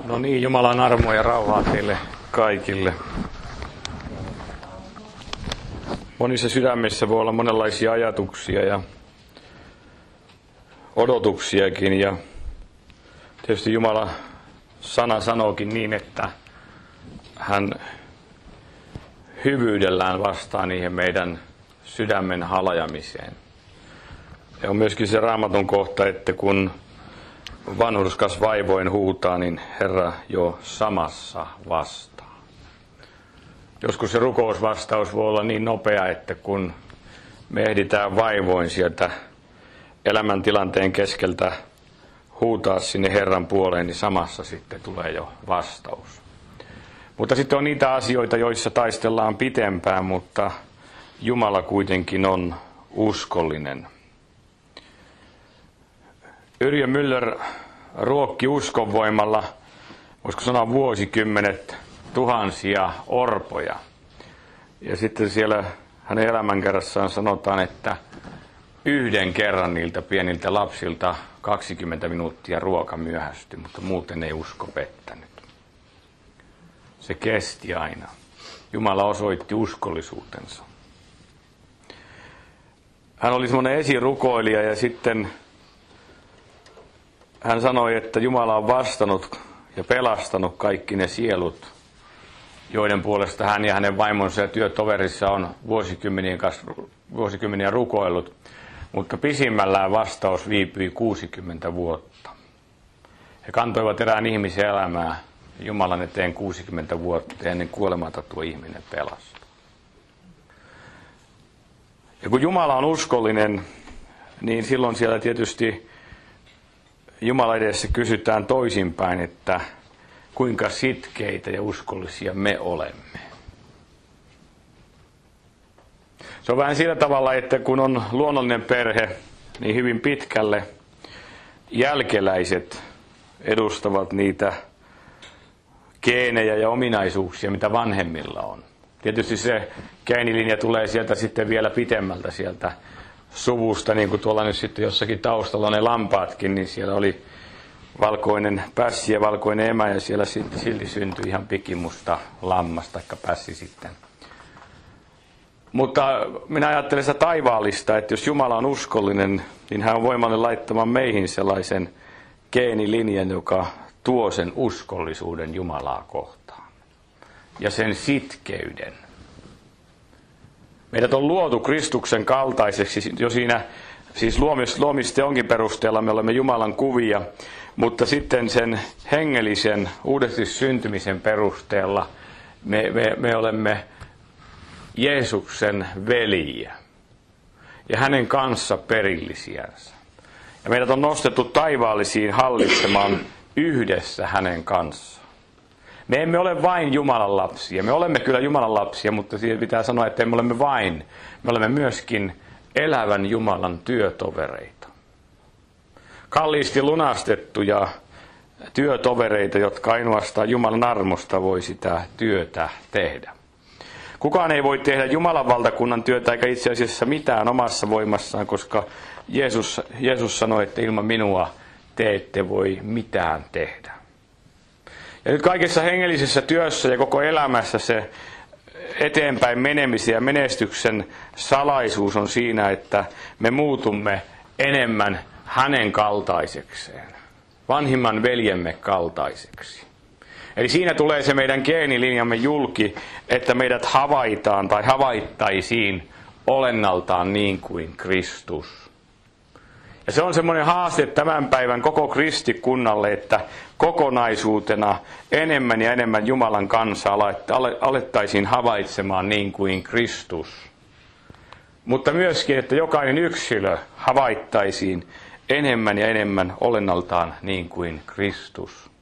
No niin, Jumalan armoa ja rauhaa teille kaikille. Monissa sydämissä voi olla monenlaisia ajatuksia ja odotuksiakin. Ja tietysti Jumala sana sanookin niin, että hän hyvyydellään vastaa niihin meidän sydämen halajamiseen. Ja on myöskin se Raamatun kohta, että kun vanhurskas vaivoin huutaa, niin Herra jo samassa vastaa. Joskus se rukousvastaus voi olla niin nopea, että kun me ehditään vaivoin sieltä elämäntilanteen keskeltä huutaa sinne Herran puoleen, niin samassa sitten tulee jo vastaus. Mutta sitten on niitä asioita, joissa taistellaan pitempään, mutta Jumala kuitenkin on uskollinen. Yrjö Müller ruokki uskonvoimalla, voisiko sanoa vuosikymmenet, tuhansia orpoja. Ja sitten siellä hänen elämänkerrassaan sanotaan, että yhden kerran niiltä pieniltä lapsilta 20 minuuttia ruoka myöhästyi, mutta muuten ei usko pettänyt. Se kesti aina. Jumala osoitti uskollisuutensa. Hän oli semmoinen esirukoilija ja sitten hän sanoi, että Jumala on vastannut ja pelastanut kaikki ne sielut, joiden puolesta hän ja hänen vaimonsa ja työtoverissa on vuosikymmeniä rukoillut, mutta pisimmällään vastaus viipyi 60 vuotta. He kantoivat erään ihmisen elämää Jumalan eteen 60 vuotta ennen kuolematta tuo ihminen pelastui. Ja kun Jumala on uskollinen, niin silloin siellä tietysti Jumala edessä kysytään toisinpäin, että kuinka sitkeitä ja uskollisia me olemme. Se on vähän sillä tavalla, että kun on luonnollinen perhe, niin hyvin pitkälle jälkeläiset edustavat niitä geenejä ja ominaisuuksia, mitä vanhemmilla on. Tietysti se geenilinja tulee sieltä sitten vielä pitemmältä sieltä suvusta, niin kuin tuolla nyt sitten jossakin taustalla on ne lampaatkin, niin siellä oli valkoinen pässi ja valkoinen emä, ja siellä sitten silti syntyi ihan pikimusta lammas taikka pässi sitten. Mutta minä ajattelen sitä taivaallista, että jos Jumala on uskollinen, niin hän on voimallinen laittamaan meihin sellaisen geenilinjan, joka tuo sen uskollisuuden Jumalaa kohtaan. Ja sen sitkeyden. Meidät on luotu Kristuksen kaltaiseksi jo siinä, siis luomisteonkin perusteella me olemme Jumalan kuvia, mutta sitten sen hengellisen uudesti syntymisen perusteella me olemme Jeesuksen veljiä ja hänen kanssa perillisiänsä. Ja meidät on nostettu taivaallisiin hallitsemaan yhdessä hänen kanssaan. Me emme ole vain Jumalan lapsia. Me olemme kyllä Jumalan lapsia, mutta siihen pitää sanoa, että emme olemme vain. Me olemme myöskin elävän Jumalan työtovereita. Kalliisti lunastettuja työtovereita, jotka ainoastaan Jumalan armosta voi sitä työtä tehdä. Kukaan ei voi tehdä Jumalan valtakunnan työtä eikä itse asiassa mitään omassa voimassaan, koska Jeesus sanoi, että ilman minua te ette voi mitään tehdä. Ja nyt kaikessa hengellisessä työssä ja koko elämässä se eteenpäin menemisen ja menestyksen salaisuus on siinä, että me muutumme enemmän hänen kaltaisekseen, vanhimman veljemme kaltaiseksi. Eli siinä tulee se meidän geenilinjamme julki, että meidät havaitaan tai havaittaisiin olennaltaan niin kuin Kristus. Ja se on semmoinen haaste tämän päivän koko kristikunnalle, että kokonaisuutena enemmän ja enemmän Jumalan kansaa alettaisiin havaitsemaan niin kuin Kristus. Mutta myöskin, että jokainen yksilö havaittaisiin enemmän ja enemmän olennaltaan niin kuin Kristus.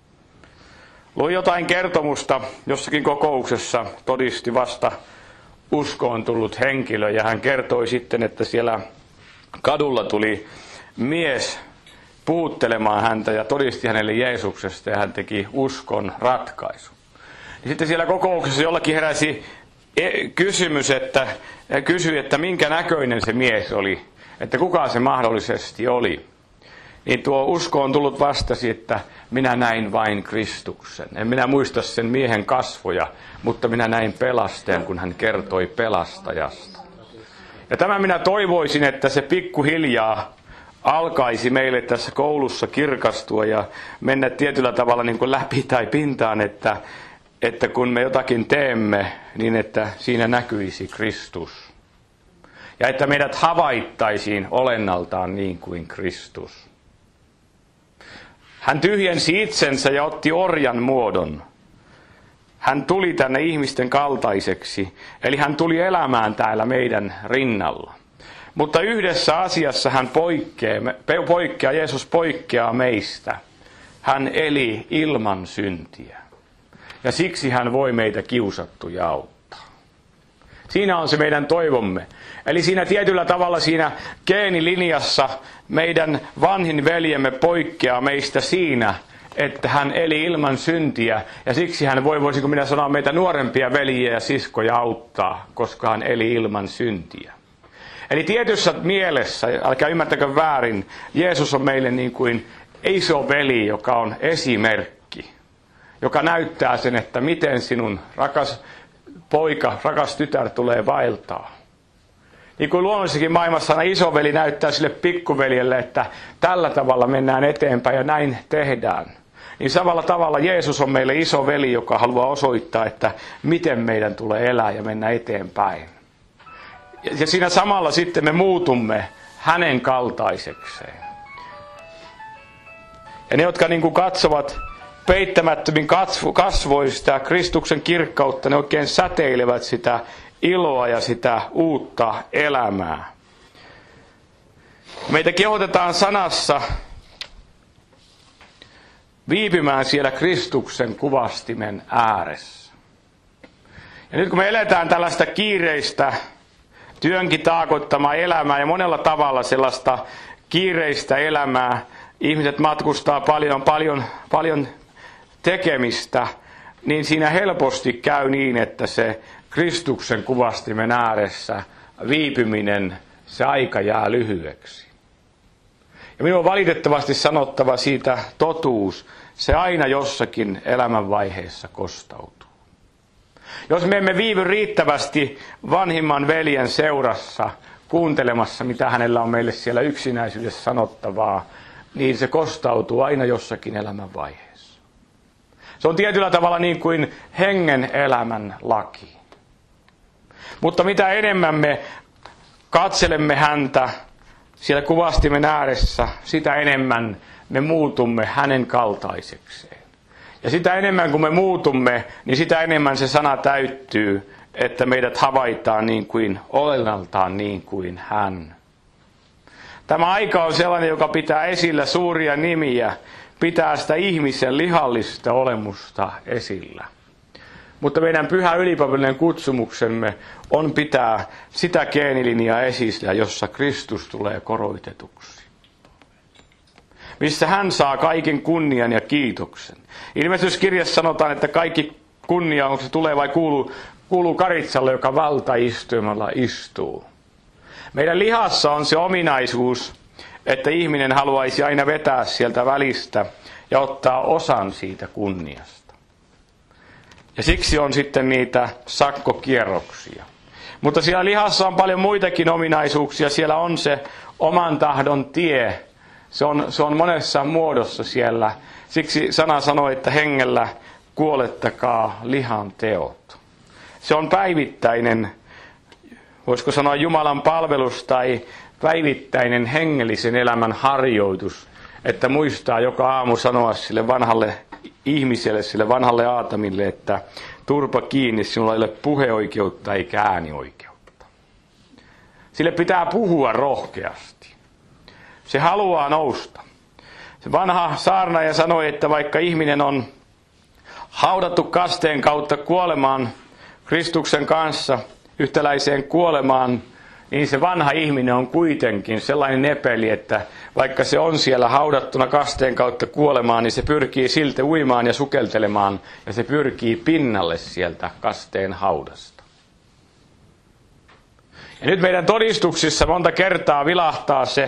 Luin jotain kertomusta jossakin kokouksessa, todisti vasta uskoon tullut henkilö, ja hän kertoi sitten, että siellä kadulla tuli mies puhuttelemaan häntä ja todisti hänelle Jeesuksesta, ja hän teki uskon ratkaisu. Ja sitten siellä kokouksessa jollakin heräsi kysymys, että kysyi, että minkä näköinen se mies oli, että kuka se mahdollisesti oli. niin tuo usko on tullut vastasi, että minä näin vain Kristuksen. En minä muista sen miehen kasvoja, mutta minä näin pelastajan, kun hän kertoi pelastajasta. Ja tämä minä toivoisin, että se pikkuhiljaa alkaisi meille tässä koulussa kirkastua ja mennä tietyllä tavalla niin kuin läpi tai pintaan, että kun me jotakin teemme, niin että siinä näkyisi Kristus. Ja että meidät havaittaisiin olennaltaan niin kuin Kristus. Hän tyhjensi itsensä ja otti orjan muodon. Hän tuli tänne ihmisten kaltaiseksi, eli hän tuli elämään täällä meidän rinnalla. Mutta yhdessä asiassa hän poikkeaa, Jeesus poikkeaa meistä. Hän eli ilman syntiä. Ja siksi hän voi meitä kiusattuja auttaa. Siinä on se meidän toivomme. Eli siinä tietyllä tavalla siinä geenilinjassa meidän vanhin veljemme poikkeaa meistä siinä, että hän eli ilman syntiä. Ja siksi hän voisiko minä sanoa, meitä nuorempia veljiä ja siskoja auttaa, koska hän eli ilman syntiä. Eli tietyssä mielessä, älkää ymmärtäkö väärin, Jeesus on meille niin kuin iso veli, joka on esimerkki, joka näyttää sen, että miten sinun rakas poika, rakas tytär tulee vaeltaa. Niin kuin luonnollisessakin maailmassa aina isoveli näyttää sille pikkuveljelle, että tällä tavalla mennään eteenpäin ja näin tehdään. Niin samalla tavalla Jeesus on meille iso veli, joka haluaa osoittaa, että miten meidän tulee elää ja mennä eteenpäin. Ja siinä samalla sitten me muutumme hänen kaltaisekseen. Ja ne, jotka niin kuin katsovat peittämättömin kasvoista Kristuksen kirkkautta, ne oikein säteilevät sitä iloa ja sitä uutta elämää. Meitä kehotetaan sanassa viipymään siellä Kristuksen kuvastimen ääressä. Ja nyt kun me eletään tällaista kiireistä, työnkin taakoittamaa elämää ja monella tavalla sellaista kiireistä elämää, ihmiset matkustaa paljon tekemistä, niin siinä helposti käy niin, että se Kristuksen kuvastimen ääressä viipyminen, se aika jää lyhyeksi. Ja minun on valitettavasti sanottava siitä totuus, se aina jossakin elämänvaiheessa kostautuu. Jos me emme viivy riittävästi vanhimman veljen seurassa kuuntelemassa, mitä hänellä on meille siellä yksinäisyydessä sanottavaa, niin se kostautuu aina jossakin elämänvaiheessa. Se on tietyllä tavalla niin kuin hengen elämän laki. Mutta mitä enemmän me katselemme häntä siellä kuvastimen ääressä, sitä enemmän me muutumme hänen kaltaisekseen. Ja sitä enemmän kun me muutumme, niin sitä enemmän se sana täyttyy, että meidät havaitaan niin kuin olennaltaan niin kuin hän. Tämä aika on sellainen, joka pitää esillä suuria nimiä, pitää sitä ihmisen lihallista olemusta esillä. Mutta meidän pyhä ylipapallinen kutsumuksemme on pitää sitä geenilinjaa esillä, jossa Kristus tulee koroitetuksi. Missä hän saa kaiken kunnian ja kiitoksen. Ilmestyskirjassa sanotaan, että kaikki kunnia, onko se tulee vai kuuluu Karitsalle, joka valtaistuimella istuu. Meidän lihassa on se ominaisuus, että ihminen haluaisi aina vetää sieltä välistä ja ottaa osan siitä kunniasta. Ja siksi on sitten niitä sakkokierroksia. Mutta siellä lihassa on paljon muitakin ominaisuuksia. Siellä on se oman tahdon tie. Se on monessa muodossa siellä. Siksi sana sanoo, että hengellä kuolettakaa lihan teot. Se on päivittäinen, voisiko sanoa Jumalan palvelus tai päivittäinen hengellisen elämän harjoitus, että muistaa joka aamu sanoa sille vanhalle ihmiselle, sille vanhalle Aatamille, että turpa kiinni, sinulla ei ole puheoikeutta eikä äänioikeutta. Sille pitää puhua rohkeasti. Se haluaa nousta. Se vanha saarnaaja sanoi, että vaikka ihminen on haudattu kasteen kautta kuolemaan Kristuksen kanssa, yhtäläiseen kuolemaan, niin se vanha ihminen on kuitenkin sellainen nepeli, että vaikka se on siellä haudattuna kasteen kautta kuolemaan, niin se pyrkii silti uimaan ja sukeltelemaan, ja se pyrkii pinnalle sieltä kasteen haudasta. Ja nyt meidän todistuksissa monta kertaa vilahtaa se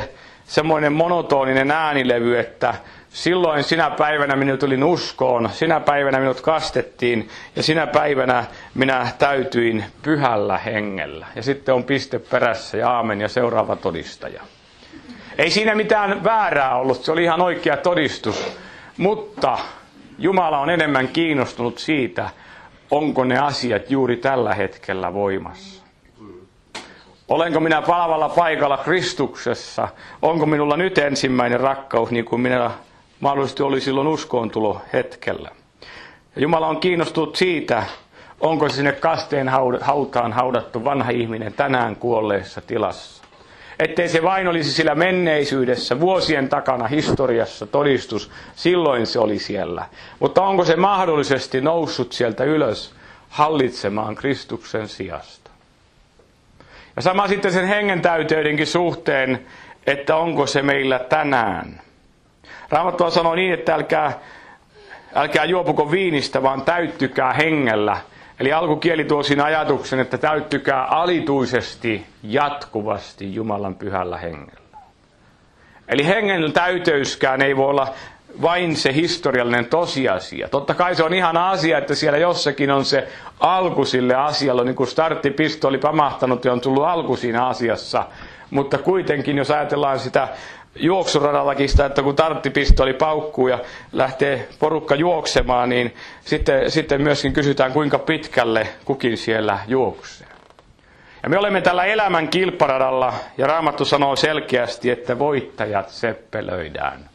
semmoinen monotoninen äänilevy, että silloin sinä päivänä minä tulin uskoon, sinä päivänä minut kastettiin ja sinä päivänä minä täytyin pyhällä hengellä. Ja sitten on piste perässä ja aamen ja seuraava todistaja. Ei siinä mitään väärää ollut, se oli ihan oikea todistus, mutta Jumala on enemmän kiinnostunut siitä, onko ne asiat juuri tällä hetkellä voimassa. Olenko minä palavalla paikalla Kristuksessa? Onko minulla nyt ensimmäinen rakkaus, niin kuin minä mahdollisesti oli silloin uskoontulo hetkellä? Ja Jumala on kiinnostunut siitä, onko sinne kasteen hautaan haudattu vanha ihminen tänään kuolleessa tilassa. Ettei se vain olisi sillä menneisyydessä, vuosien takana historiassa todistus, silloin se oli siellä. Mutta onko se mahdollisesti noussut sieltä ylös hallitsemaan Kristuksen sijasta? Ja sama sitten sen hengen täyteydenkin suhteen, että onko se meillä tänään. Raamattua sanoo niin, että älkää juopuko viinistä, vaan täyttykää hengellä. Eli alkukieli tuo siinä ajatuksen, että täyttykää alituisesti, jatkuvasti Jumalan pyhällä hengellä. Eli hengen täyteyskään ei voi olla vain se historiallinen tosiasia. Totta kai se on ihana asia, että siellä jossakin on se alku sille asialle, niin kuin starttipiste oli pamahtanut ja on tullut alku siinä asiassa. Mutta kuitenkin, jos ajatellaan sitä juoksuradallakin sitä, että kun starttipistoli paukkuu ja lähtee porukka juoksemaan, niin sitten myöskin kysytään, kuinka pitkälle kukin siellä juoksee. Ja me olemme tällä elämän kilparadalla, ja Raamattu sanoo selkeästi, että voittajat seppelöidään.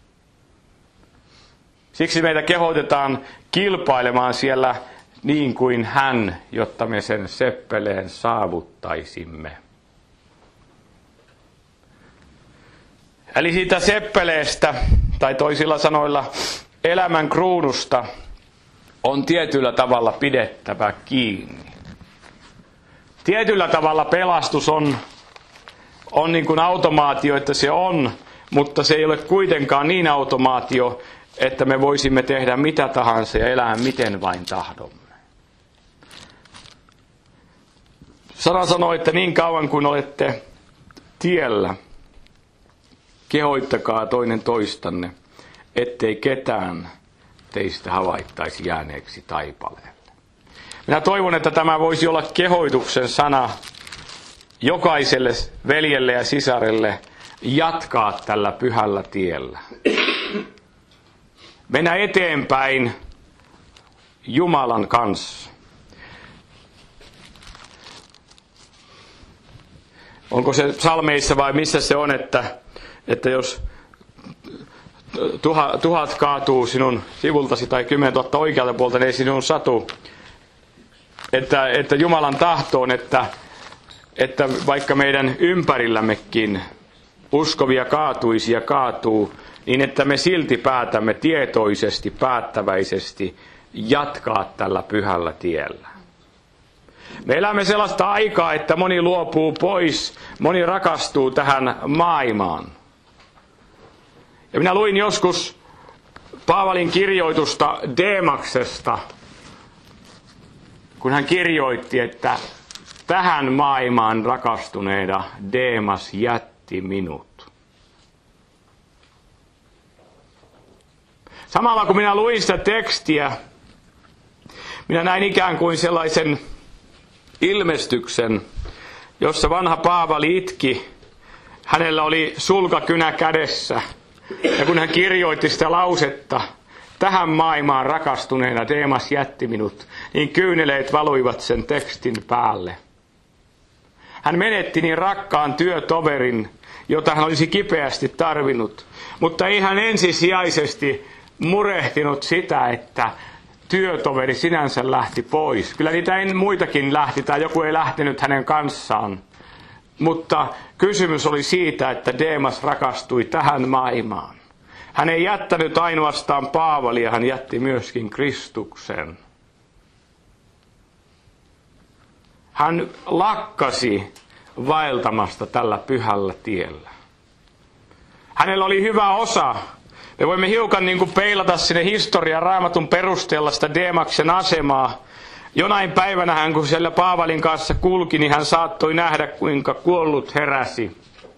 Siksi meitä kehotetaan kilpailemaan siellä niin kuin hän, jotta me sen seppeleen saavuttaisimme. Eli siitä seppeleestä, tai toisilla sanoilla elämän kruunusta, on tietyllä tavalla pidettävä kiinni. Tietyllä tavalla pelastus on niin kuin automaatio, että se on, mutta se ei ole kuitenkaan niin automaatio, että me voisimme tehdä mitä tahansa ja elää miten vain tahdomme. Sana sanoo, että niin kauan kuin olette tiellä, kehoittakaa toinen toistanne, ettei ketään teistä havaittaisi jääneeksi taipaleelle. Minä toivon, että tämä voisi olla kehoituksen sana jokaiselle veljelle ja sisarelle jatkaa tällä pyhällä tiellä. Mennä eteenpäin Jumalan kanssa. Onko se psalmeissa vai missä se on, että jos 1000 kaatuu sinun sivultasi tai 10 000 oikealta puolta, niin ei sinun satu. Että Jumalan tahto on, että vaikka meidän ympärillämmekin uskovia kaatuisia kaatuu, niin että me silti päätämme tietoisesti, päättäväisesti jatkaa tällä pyhällä tiellä. Me elämme sellaista aikaa, että moni luopuu pois, moni rakastuu tähän maailmaan. Ja minä luin joskus Paavalin kirjoitusta Deemaksesta, kun hän kirjoitti, että tähän maailmaan rakastuneena Deemas jätti minut. Samalla kun minä luin sitä tekstiä, minä näin ikään kuin sellaisen ilmestyksen, jossa vanha Paavali itki. Hänellä oli sulkakynä kädessä. Ja kun hän kirjoitti sitä lausetta, tähän maailmaan rakastuneena Deemas jätti minut, niin kyyneleet valuivat sen tekstin päälle. Hän menetti niin rakkaan työtoverin, jota hän olisi kipeästi tarvinnut, mutta ei hän ensisijaisesti murehtinut sitä, että työtoveri sinänsä lähti pois. Kyllä niitä muitakin lähti tai joku ei lähtenyt hänen kanssaan. Mutta kysymys oli siitä, että Deemas rakastui tähän maailmaan. Hän ei jättänyt ainoastaan Paavalia, hän jätti myöskin Kristuksen. Hän lakkasi vaeltamasta tällä pyhällä tiellä. Hänellä oli hyvä osa. Me voimme hiukan niin kuin peilata sinne historian Raamatun perusteella sitä Deemaksen asemaa. Jonain päivänä hän, kun siellä Paavalin kanssa kulki, niin hän saattoi nähdä, kuinka kuollut heräsi.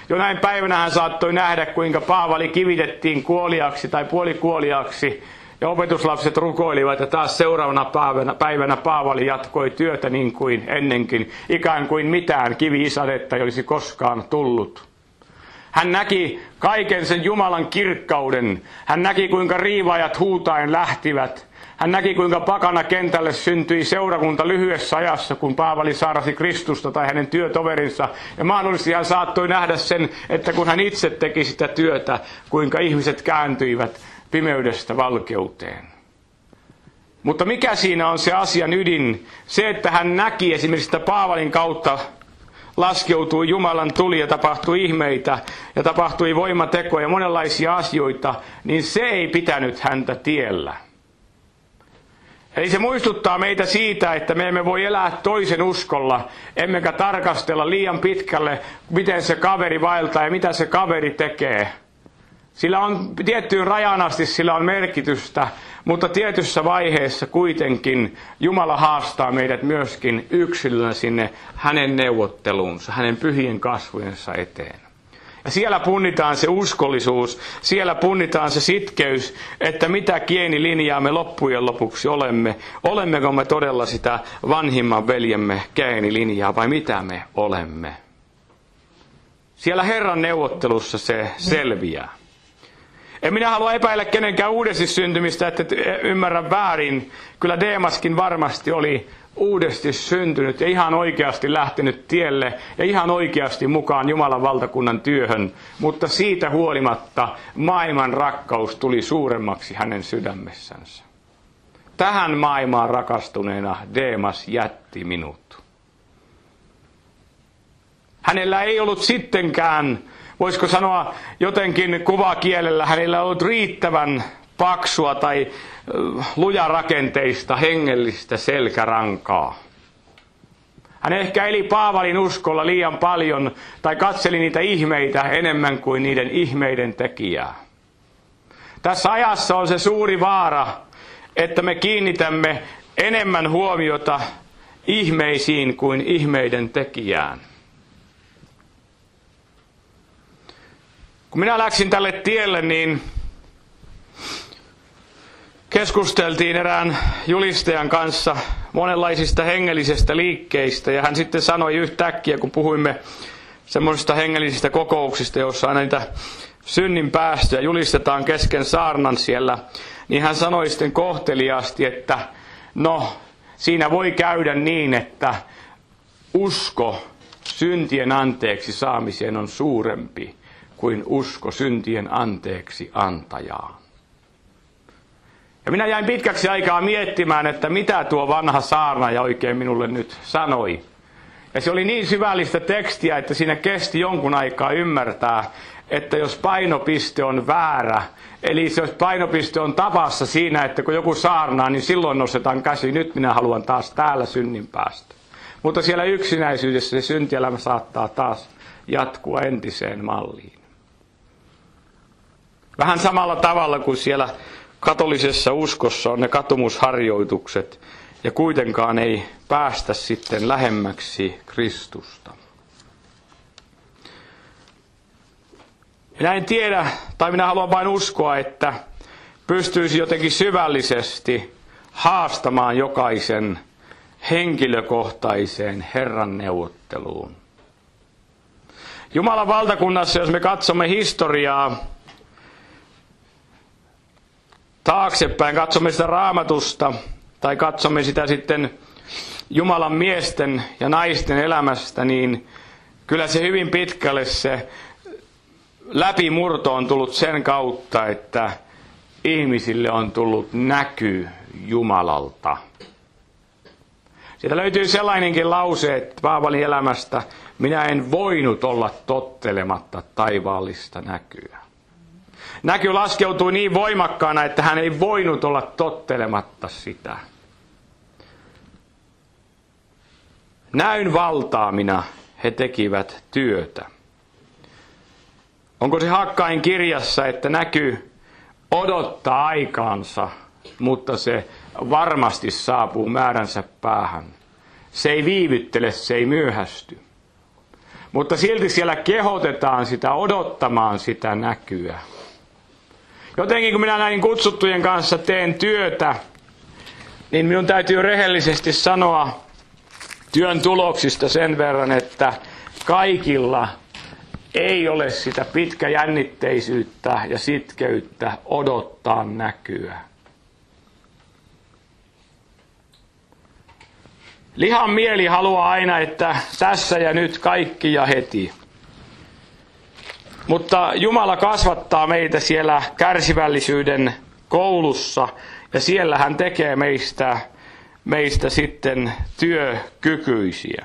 Jo näin päivänä hän saattoi nähdä, kuinka Paavali kivitettiin kuoliaksi tai puolikuoliaksi. Ja opetuslapset rukoilivat ja taas seuraavana päivänä Paavali jatkoi työtä niin kuin ennenkin. Ikään kuin mitään kiviisadetta ei olisi koskaan tullut. Hän näki kaiken sen Jumalan kirkkauden. Hän näki, kuinka riivaajat huutaen lähtivät. Hän näki, kuinka pakana kentälle syntyi seurakunta lyhyessä ajassa, kun Paavali saarasi Kristusta tai hänen työtoverinsa. Ja mahdollisesti hän saattoi nähdä sen, että kun hän itse teki sitä työtä, kuinka ihmiset kääntyivät pimeydestä valkeuteen. Mutta mikä siinä on se asian ydin? Se, että hän näki esimerkiksi, että Paavalin kautta laskeutui Jumalan tuli ja tapahtui ihmeitä ja tapahtui voimatekoja ja monenlaisia asioita, niin se ei pitänyt häntä tiellä. Eli se muistuttaa meitä siitä, että me emme voi elää toisen uskolla, emmekä tarkastella liian pitkälle, miten se kaveri vaeltaa ja mitä se kaveri tekee. Sillä on tiettyyn rajaan asti sillä on merkitystä, mutta tietyssä vaiheessa kuitenkin Jumala haastaa meidät myöskin yksilönä sinne hänen neuvotteluunsa, hänen pyhien kasvojensa eteen. Ja siellä punnitaan se uskollisuus, siellä punnitaan se sitkeys, että mitä kienilinjaa me loppujen lopuksi olemme. Olemmeko me todella sitä vanhimman veljemme kienilinjaa vai mitä me olemme? Siellä Herran neuvottelussa se selviää. En minä halua epäillä kenenkään uudesti syntymistä, että ymmärrän väärin. Kyllä Deemaskin varmasti oli uudesti syntynyt ja ihan oikeasti lähtenyt tielle ja ihan oikeasti mukaan Jumalan valtakunnan työhön. Mutta siitä huolimatta maailman rakkaus tuli suuremmaksi hänen sydämessänsä. Tähän maailmaan rakastuneena Deemas jätti minut. Hänellä ei ollut sittenkään, voisiko sanoa jotenkin kuvakielellä, hänellä ei ollut riittävän paksua tai lujarakenteista hengellistä selkärankaa. Hän ehkä eli Paavalin uskolla liian paljon tai katseli niitä ihmeitä enemmän kuin niiden ihmeiden tekijää. Tässä ajassa on se suuri vaara, että me kiinnitämme enemmän huomiota ihmeisiin kuin ihmeiden tekijään. Kun minä läksin tälle tielle, niin keskusteltiin erään julistajan kanssa monenlaisista hengellisistä liikkeistä, ja hän sitten sanoi yhtäkkiä, kun puhuimme semmoisista hengellisistä kokouksista, joissa aina niitä synnin päästöjä julistetaan kesken saarnan siellä, niin hän sanoi sitten kohteliaasti, että no, siinä voi käydä niin, että usko syntien anteeksi saamiseen on suurempi kuin usko syntien anteeksi antajaan. Ja minä jäin pitkäksi aikaa miettimään, että mitä tuo vanha saarnaaja oikein minulle nyt sanoi. Ja se oli niin syvällistä tekstiä, että siinä kesti jonkun aikaa ymmärtää, että jos painopiste on väärä, eli jos painopiste on tavassa siinä, että kun joku saarnaa, niin silloin nostetaan käsi, nyt minä haluan taas täällä synnin päästä. Mutta siellä yksinäisyydessä se syntielämä saattaa taas jatkua entiseen malliin. Vähän samalla tavalla kuin siellä katolisessa uskossa on ne katumusharjoitukset, ja kuitenkaan ei päästä sitten lähemmäksi Kristusta. Minä en tiedä, tai minä haluan vain uskoa, että pystyisi jotenkin syvällisesti haastamaan jokaisen henkilökohtaiseen Herran neuvotteluun. Jumalan valtakunnassa, jos me katsomme historiaa taaksepäin, katsomme sitä Raamatusta tai katsomme sitä sitten Jumalan miesten ja naisten elämästä, niin kyllä se hyvin pitkälle se läpimurto on tullut sen kautta, että ihmisille on tullut näky Jumalalta. Sieltä löytyy sellainenkin lause, että Paavalin elämästä: minä en voinut olla tottelematta taivaallista näkyä. Näky laskeutui niin voimakkaana, että hän ei voinut olla tottelematta sitä. Näyn valtaamina he tekivät työtä. Onko se Hakkain kirjassa, että näky odottaa aikaansa, mutta se varmasti saapuu määränsä päähän. Se ei viivyttele, se ei myöhästy. Mutta silti siellä kehotetaan sitä odottamaan sitä näkyä. Jotenkin kun minä näin kutsuttujen kanssa teen työtä, niin minun täytyy rehellisesti sanoa työn tuloksista sen verran, että kaikilla ei ole sitä pitkäjännitteisyyttä ja sitkeyttä odottaa näkyä. Lihan mieli haluaa aina, että tässä ja nyt kaikki ja heti. Mutta Jumala kasvattaa meitä siellä kärsivällisyyden koulussa ja siellä hän tekee meistä sitten työkykyisiä.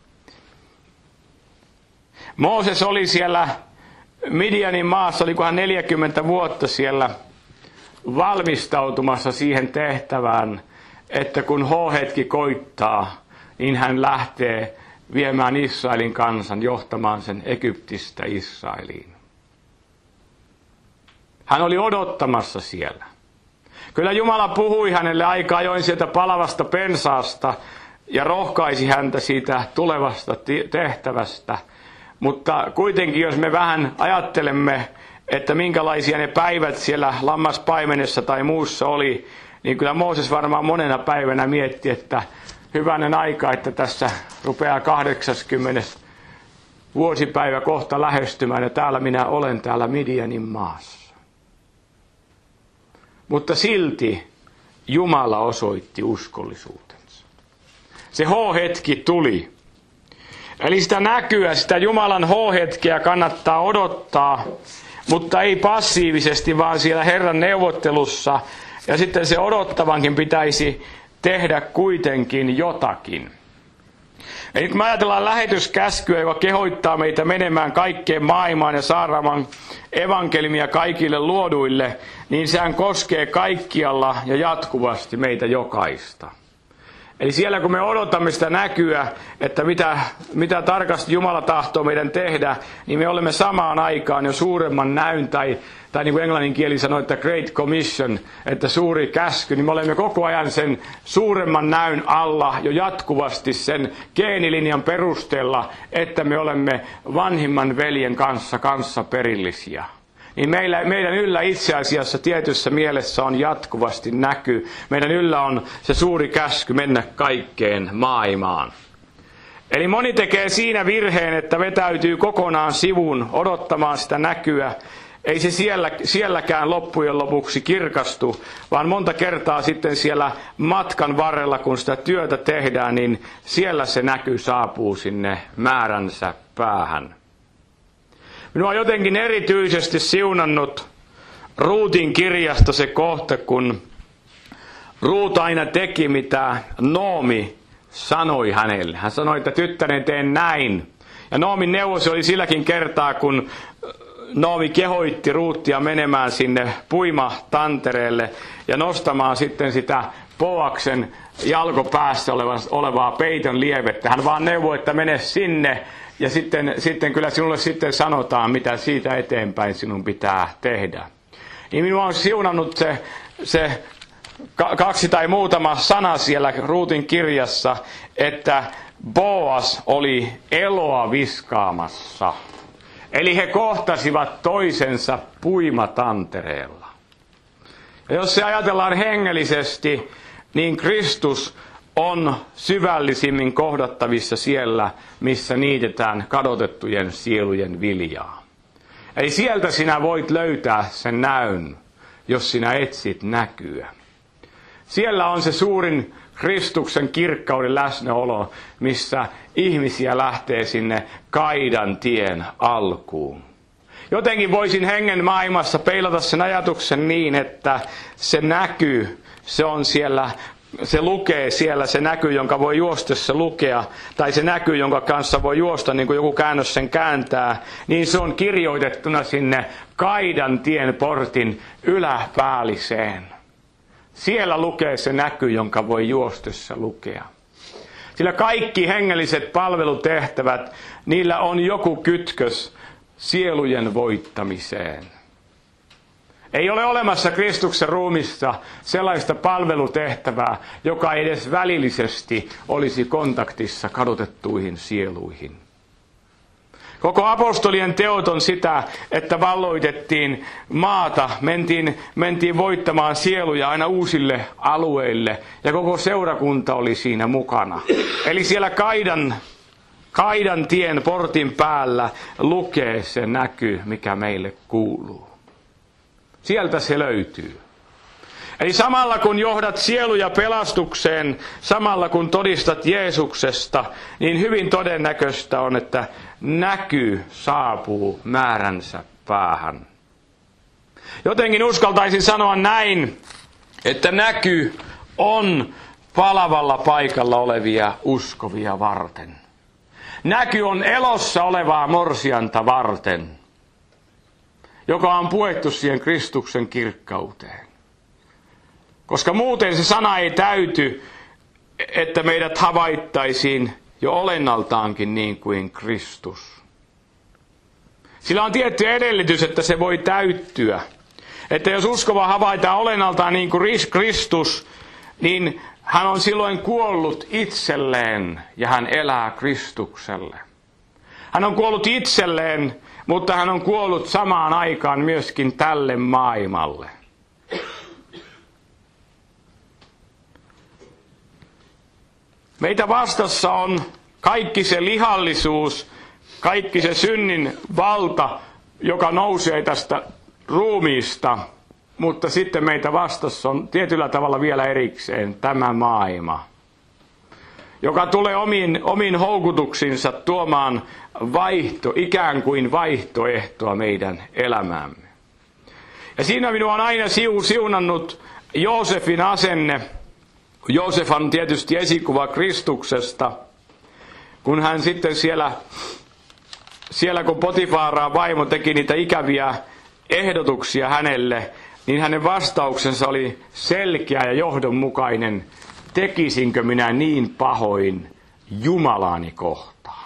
Mooses oli siellä Midianin maassa, olikohan 40 vuotta siellä valmistautumassa siihen tehtävään, että kun H-hetki koittaa, niin hän lähtee viemään Israelin kansan, johtamaan sen Egyptistä Israeliin. Hän oli odottamassa siellä. Kyllä Jumala puhui hänelle aika ajoin sieltä palavasta pensaasta ja rohkaisi häntä siitä tulevasta tehtävästä. Mutta kuitenkin, jos me vähän ajattelemme, että minkälaisia ne päivät siellä lammaspaimenessa tai muussa oli, niin kyllä Mooses varmaan monena päivänä mietti, että hyvänen aika, että tässä rupeaa 80. vuosipäivä kohta lähestymään ja täällä minä olen täällä Midianin maassa. Mutta silti Jumala osoitti uskollisuutensa. Se H-hetki tuli. Eli sitä näkyä, sitä Jumalan H-hetkeä kannattaa odottaa, mutta ei passiivisesti, vaan siellä Herran neuvottelussa. Ja sitten se odottavankin pitäisi tehdä kuitenkin jotakin. Eli kun me ajatellaan lähetyskäskyä, joka kehoittaa meitä menemään kaikkeen maailmaan ja saarnaamaan evankeliumia kaikille luoduille, niin sehän koskee kaikkialla ja jatkuvasti meitä jokaista. Eli siellä kun me odotamme sitä näkyä, että mitä tarkasti Jumala tahtoo meidän tehdä, niin me olemme samaan aikaan jo suuremman näyn, tai niin kuin englannin kieli sanoo, että Great Commission, että suuri käsky, niin me olemme koko ajan sen suuremman näyn alla jo jatkuvasti sen geenilinjan perusteella, että me olemme vanhimman veljen kanssa perillisiä. Niin meidän yllä itse asiassa tietyssä mielessä on jatkuvasti näky. Meidän yllä on se suuri käsky mennä kaikkeen maailmaan. Eli moni tekee siinä virheen, että vetäytyy kokonaan sivuun odottamaan sitä näkyä. Ei se sielläkään loppujen lopuksi kirkastu, vaan monta kertaa sitten siellä matkan varrella, kun sitä työtä tehdään, niin siellä se näky saapuu sinne määränsä päähän. Minua on jotenkin erityisesti siunannut Ruutin kirjasta se kohta, kun Ruut aina teki, mitä Noomi sanoi hänelle. Hän sanoi, että tyttären teen näin. Ja Noomin neuvos oli silläkin kertaa, kun Noomi kehoitti Ruutia menemään sinne puimatantereelle ja nostamaan sitten sitä Boaksen jalkopäässä olevaa peiton lievettä. Hän vaan neuvoi, että mene sinne. Ja sitten kyllä sinulle sitten sanotaan, mitä siitä eteenpäin sinun pitää tehdä. Niin minua on siunannut se kaksi tai muutama sana siellä Ruutin kirjassa, että Boas oli eloa viskaamassa. Eli he kohtasivat toisensa puimatantereella. Ja jos se ajatellaan hengellisesti, niin Kristus on syvällisimmin kohdattavissa siellä, missä niitetään kadotettujen sielujen viljaa. Eli sieltä sinä voit löytää sen näyn, jos sinä etsit näkyä. Siellä on se suurin Kristuksen kirkkauden läsnäolo, missä ihmisiä lähtee sinne kaidan tien alkuun. Jotenkin voisin hengen maailmassa peilata sen ajatuksen niin, että se näky, se on siellä. Se lukee siellä, se näky, jonka voi juostessa lukea, tai se näky, jonka kanssa voi juosta, niin kuin joku käännös sen kääntää, niin se on kirjoitettuna sinne kaidan tien portin yläpäälliseen. Siellä lukee se näky, jonka voi juostessa lukea. Sillä kaikki hengelliset palvelutehtävät, niillä on joku kytkös sielujen voittamiseen. Ei ole olemassa Kristuksen ruumissa sellaista palvelutehtävää, joka edes välillisesti olisi kontaktissa kadotettuihin sieluihin. Koko apostolien teot on sitä, että valloitettiin maata, mentiin voittamaan sieluja aina uusille alueille ja koko seurakunta oli siinä mukana. Eli siellä Kaidan tien portin päällä lukee se näky, mikä meille kuuluu. Sieltä se löytyy. Eli samalla kun johdat sieluja pelastukseen, samalla kun todistat Jeesuksesta, niin hyvin todennäköistä on, että näky saapuu määränsä päähän. Jotenkin uskaltaisin sanoa näin, että näky on palavalla paikalla olevia uskovia varten. Näky on elossa olevaa morsianta varten, joka on puettu siihen Kristuksen kirkkauteen. Koska muuten se sana ei täyty, että meidät havaittaisiin jo olennaltaankin niin kuin Kristus. Sillä on tietty edellytys, että se voi täyttyä. Että jos uskova havaitaan olennaltaan niin kuin Kristus, niin hän on silloin kuollut itselleen ja hän elää Kristukselle. Hän on kuollut itselleen, mutta hän on kuollut samaan aikaan myöskin tälle maailmalle. Meitä vastassa on kaikki se lihallisuus, kaikki se synnin valta, joka nousee tästä ruumiista, mutta sitten meitä vastassa on tietyllä tavalla vielä erikseen tämä maailma, joka tulee omin houkutuksinsa tuomaan ikään kuin vaihtoehtoa meidän elämäämme. Ja siinä minua on aina siunannut Joosefin asenne. Joosef on tietysti esikuva Kristuksesta, kun hän sitten siellä kun Potifaaraan vaimo teki niitä ikäviä ehdotuksia hänelle, niin hänen vastauksensa oli selkeä ja johdonmukainen. Tekisinkö minä niin pahoin Jumalani kohtaan?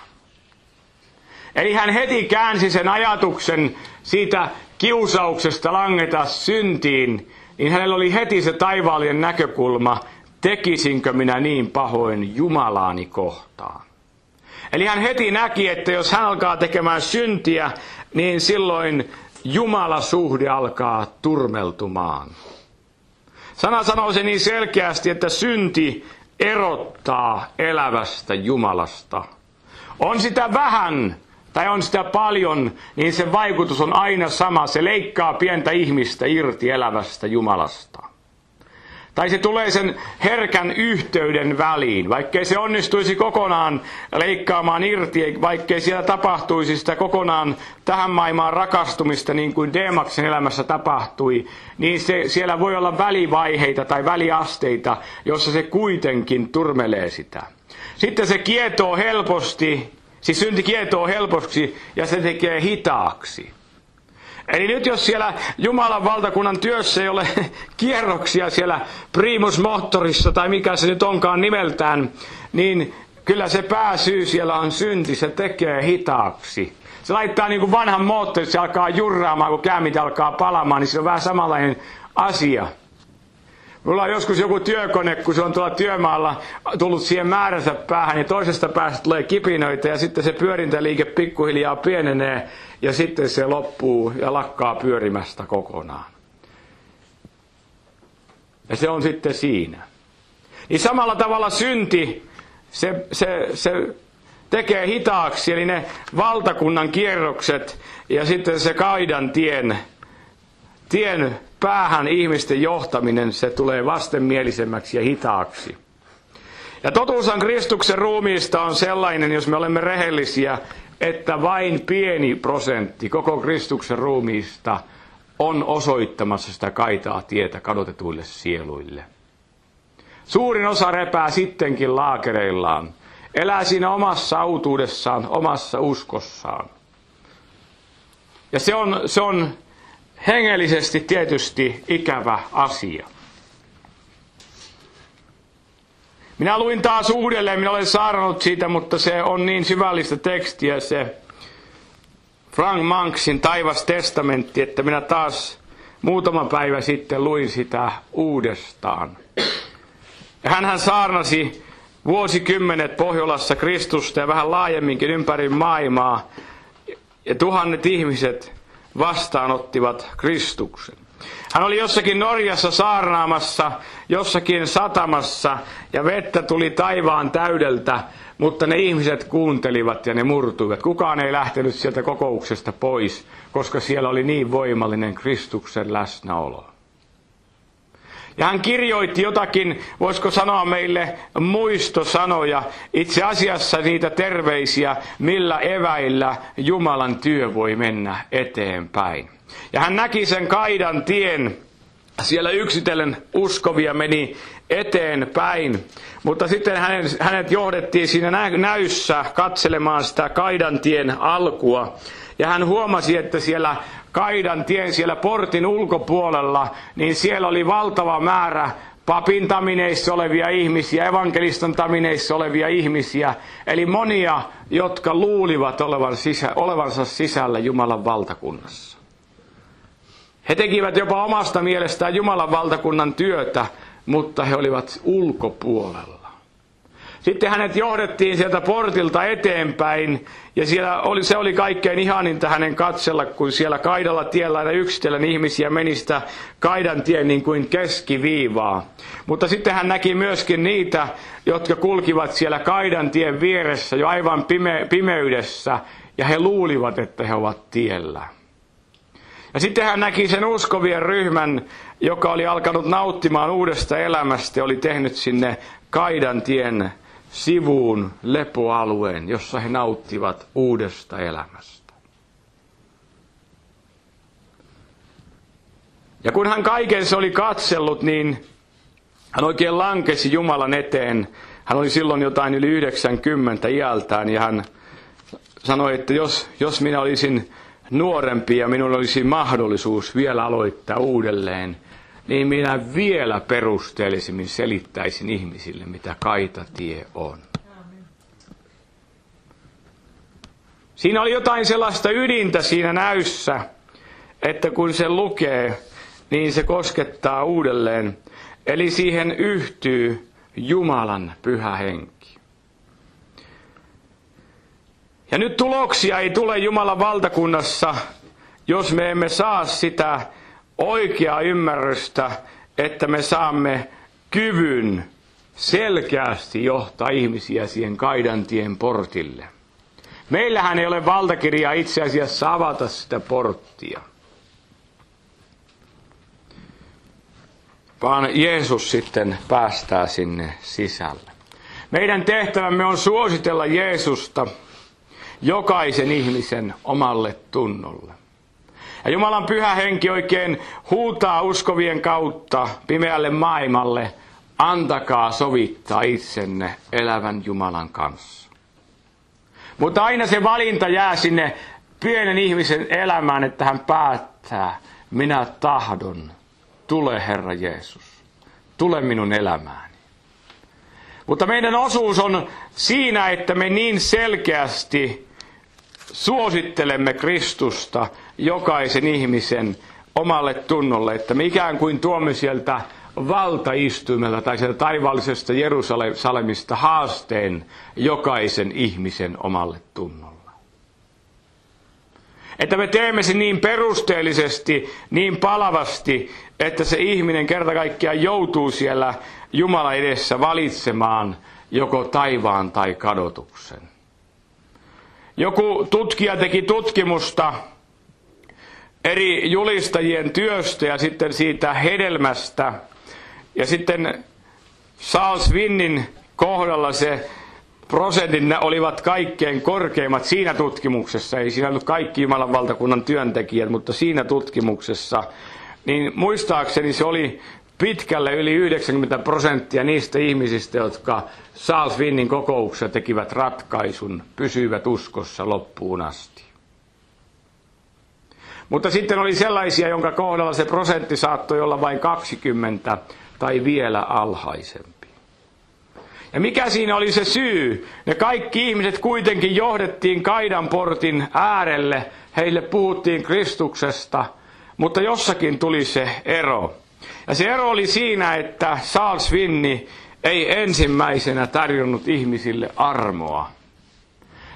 Eli hän heti käänsi sen ajatuksen siitä kiusauksesta langeta syntiin, niin hänellä oli heti se taivaallinen näkökulma, tekisinkö minä niin pahoin Jumalani kohtaan. Eli hän heti näki, että jos hän alkaa tekemään syntiä, niin silloin Jumalasuhde alkaa turmeltumaan. Sana sanoo se niin selkeästi, että synti erottaa elävästä Jumalasta. On sitä vähän tai on sitä paljon, niin se vaikutus on aina sama. Se leikkaa pientä ihmistä irti elävästä Jumalasta. Tai se tulee sen herkän yhteyden väliin, vaikkei se onnistuisi kokonaan leikkaamaan irti, vaikkei siellä tapahtuisi sitä kokonaan tähän maailmaan rakastumista niin kuin Deemaksen elämässä tapahtui, niin siellä voi olla välivaiheita tai väliasteita, jossa se kuitenkin turmelee sitä. Sitten se kietoo helposti, siis synti kietoo helposti ja se tekee hitaaksi. Eli nyt jos siellä Jumalan valtakunnan työssä ei ole kierroksia siellä primus motorissa tai mikä se nyt onkaan nimeltään, niin kyllä se pääsyy siellä on synti, se tekee hitaaksi. Se laittaa niin kuin vanhan moottorin, se alkaa jurraamaan, kun käämit alkaa palamaan, niin se on vähän samanlainen asia. Mulla on joskus joku työkone, kun se on tuolla työmaalla tullut siihen määränsä päähän, niin toisesta päästä tulee kipinöitä ja sitten se pyörintäliike pikkuhiljaa pienenee ja sitten se loppuu ja lakkaa pyörimästä kokonaan. Ja se on sitten siinä. Niin samalla tavalla synti, se tekee hitaaksi, eli ne valtakunnan kierrokset ja sitten se Kaidan tien päähän ihmisten johtaminen, se tulee vastenmielisemmäksi ja hitaaksi. Ja totuushan Kristuksen ruumiista on sellainen, jos me olemme rehellisiä, että vain pieni prosentti koko Kristuksen ruumiista on osoittamassa sitä kaitaa tietä kadotetuille sieluille. Suurin osa repää sittenkin laakereillaan, elää siinä omassa autuudessaan, omassa uskossaan. Ja se on hengellisesti tietysti ikävä asia. Minä luin taas uudelleen, minä olen saarnannut siitä, mutta se on niin syvällistä tekstiä se Frank Monksin Taivastestamentti, että minä taas muutama päivä sitten luin sitä uudestaan. Ja hänhän saarnasi vuosikymmenet Pohjolassa Kristusta ja vähän laajemminkin ympäri maailmaa. ja tuhannet ihmiset vastaanottivat Kristuksen. Hän oli jossakin Norjassa saarnaamassa, jossakin satamassa, ja vettä tuli taivaan täydeltä, mutta ne ihmiset kuuntelivat ja ne murtuivat. Kukaan ei lähtenyt sieltä kokouksesta pois, koska siellä oli niin voimallinen Kristuksen läsnäolo. Ja hän kirjoitti jotakin, voisiko sanoa meille muistosanoja, itse asiassa niitä terveisiä, millä eväillä Jumalan työ voi mennä eteenpäin. Ja hän näki sen kaidan tien, siellä yksitellen uskovia meni eteenpäin, mutta sitten hänet johdettiin siinä näyssä katselemaan sitä kaidan tien alkua. Ja hän huomasi, että siellä kaidan tien, siellä portin ulkopuolella, niin siellä oli valtava määrä papintamineissa olevia ihmisiä, evankelistantamineissa olevia ihmisiä, eli monia, jotka luulivat olevansa sisällä Jumalan valtakunnassa. He tekivät jopa omasta mielestään Jumalan valtakunnan työtä, mutta he olivat ulkopuolella. Sitten hänet johdettiin sieltä portilta eteenpäin, ja se oli kaikkein ihaninta hänen katsella, kun siellä kaidalla tiellä aina yksitellen ihmisiä meni sitä kaidan tien niin kuin keskiviivaa. Mutta sitten hän näki myöskin niitä, jotka kulkivat siellä kaidan tien vieressä jo aivan pimeydessä, ja he luulivat, että he ovat tiellä. Ja sitten hän näki sen uskovien ryhmän, joka oli alkanut nauttimaan uudesta elämästä ja oli tehnyt sinne kaidan tien sivuun lepoalueen, jossa he nauttivat uudesta elämästä. Ja kun hän kaiken se oli katsellut, niin hän oikein lankesi Jumalan eteen. Hän oli silloin jotain yli 90 iältään ja hän sanoi, että jos minä olisin nuorempi ja minulla olisi mahdollisuus vielä aloittaa uudelleen, niin minä vielä perusteellisemmin selittäisin ihmisille, mitä kaitatie on. Siinä oli jotain sellaista ydintä siinä näyssä, että kun se lukee, niin se koskettaa uudelleen. Eli siihen yhtyy Jumalan pyhä henki. Ja nyt tuloksia ei tule Jumalan valtakunnassa, jos me emme saa sitä oikeaa ymmärrystä, että me saamme kyvyn selkeästi johtaa ihmisiä siihen kaidantien portille. Meillähän ei ole valtakirjaa itse asiassa avata sitä porttia, vaan Jeesus sitten päästää sinne sisälle. Meidän tehtävämme on suositella Jeesusta jokaisen ihmisen omalle tunnolle. Ja Jumalan pyhä henki oikein huutaa uskovien kautta pimeälle maailmalle, antakaa sovittaa itsenne elävän Jumalan kanssa. Mutta aina se valinta jää sinne pienen ihmisen elämään, että hän päättää, minä tahdon, tule Herra Jeesus, tule minun elämääni. Mutta meidän osuus on siinä, että me niin selkeästi suosittelemme Kristusta jokaisen ihmisen omalle tunnolle, että me ikään kuin tuomme sieltä valtaistuimelta tai sieltä taivaallisesta Jerusalemista haasteen jokaisen ihmisen omalle tunnolle. Että me teemme sen niin perusteellisesti, niin palavasti, että se ihminen kerta kaikkiaan joutuu siellä Jumalan edessä valitsemaan joko taivaan tai kadotuksen. Joku tutkija teki tutkimusta eri julistajien työstä ja sitten siitä hedelmästä. Ja sitten Charles Winnin kohdalla se prosentit olivat kaikkein korkeimmat siinä tutkimuksessa. Ei siinä ollut kaikki Jumalan valtakunnan työntekijät, mutta siinä tutkimuksessa. Niin muistaakseni se oli pitkälle yli 90% niistä ihmisistä, jotka Charles Winnin kokouksessa tekivät ratkaisun, pysyivät uskossa loppuun asti. Mutta sitten oli sellaisia, jonka kohdalla se prosentti saattoi olla vain 20 tai vielä alhaisempi. Ja mikä siinä oli se syy? Ne kaikki ihmiset kuitenkin johdettiin kaidanportin äärelle, heille puhuttiin Kristuksesta, mutta jossakin tuli se ero. Ja se ero oli siinä, että Charles Winnie ei ensimmäisenä tarjonnut ihmisille armoa.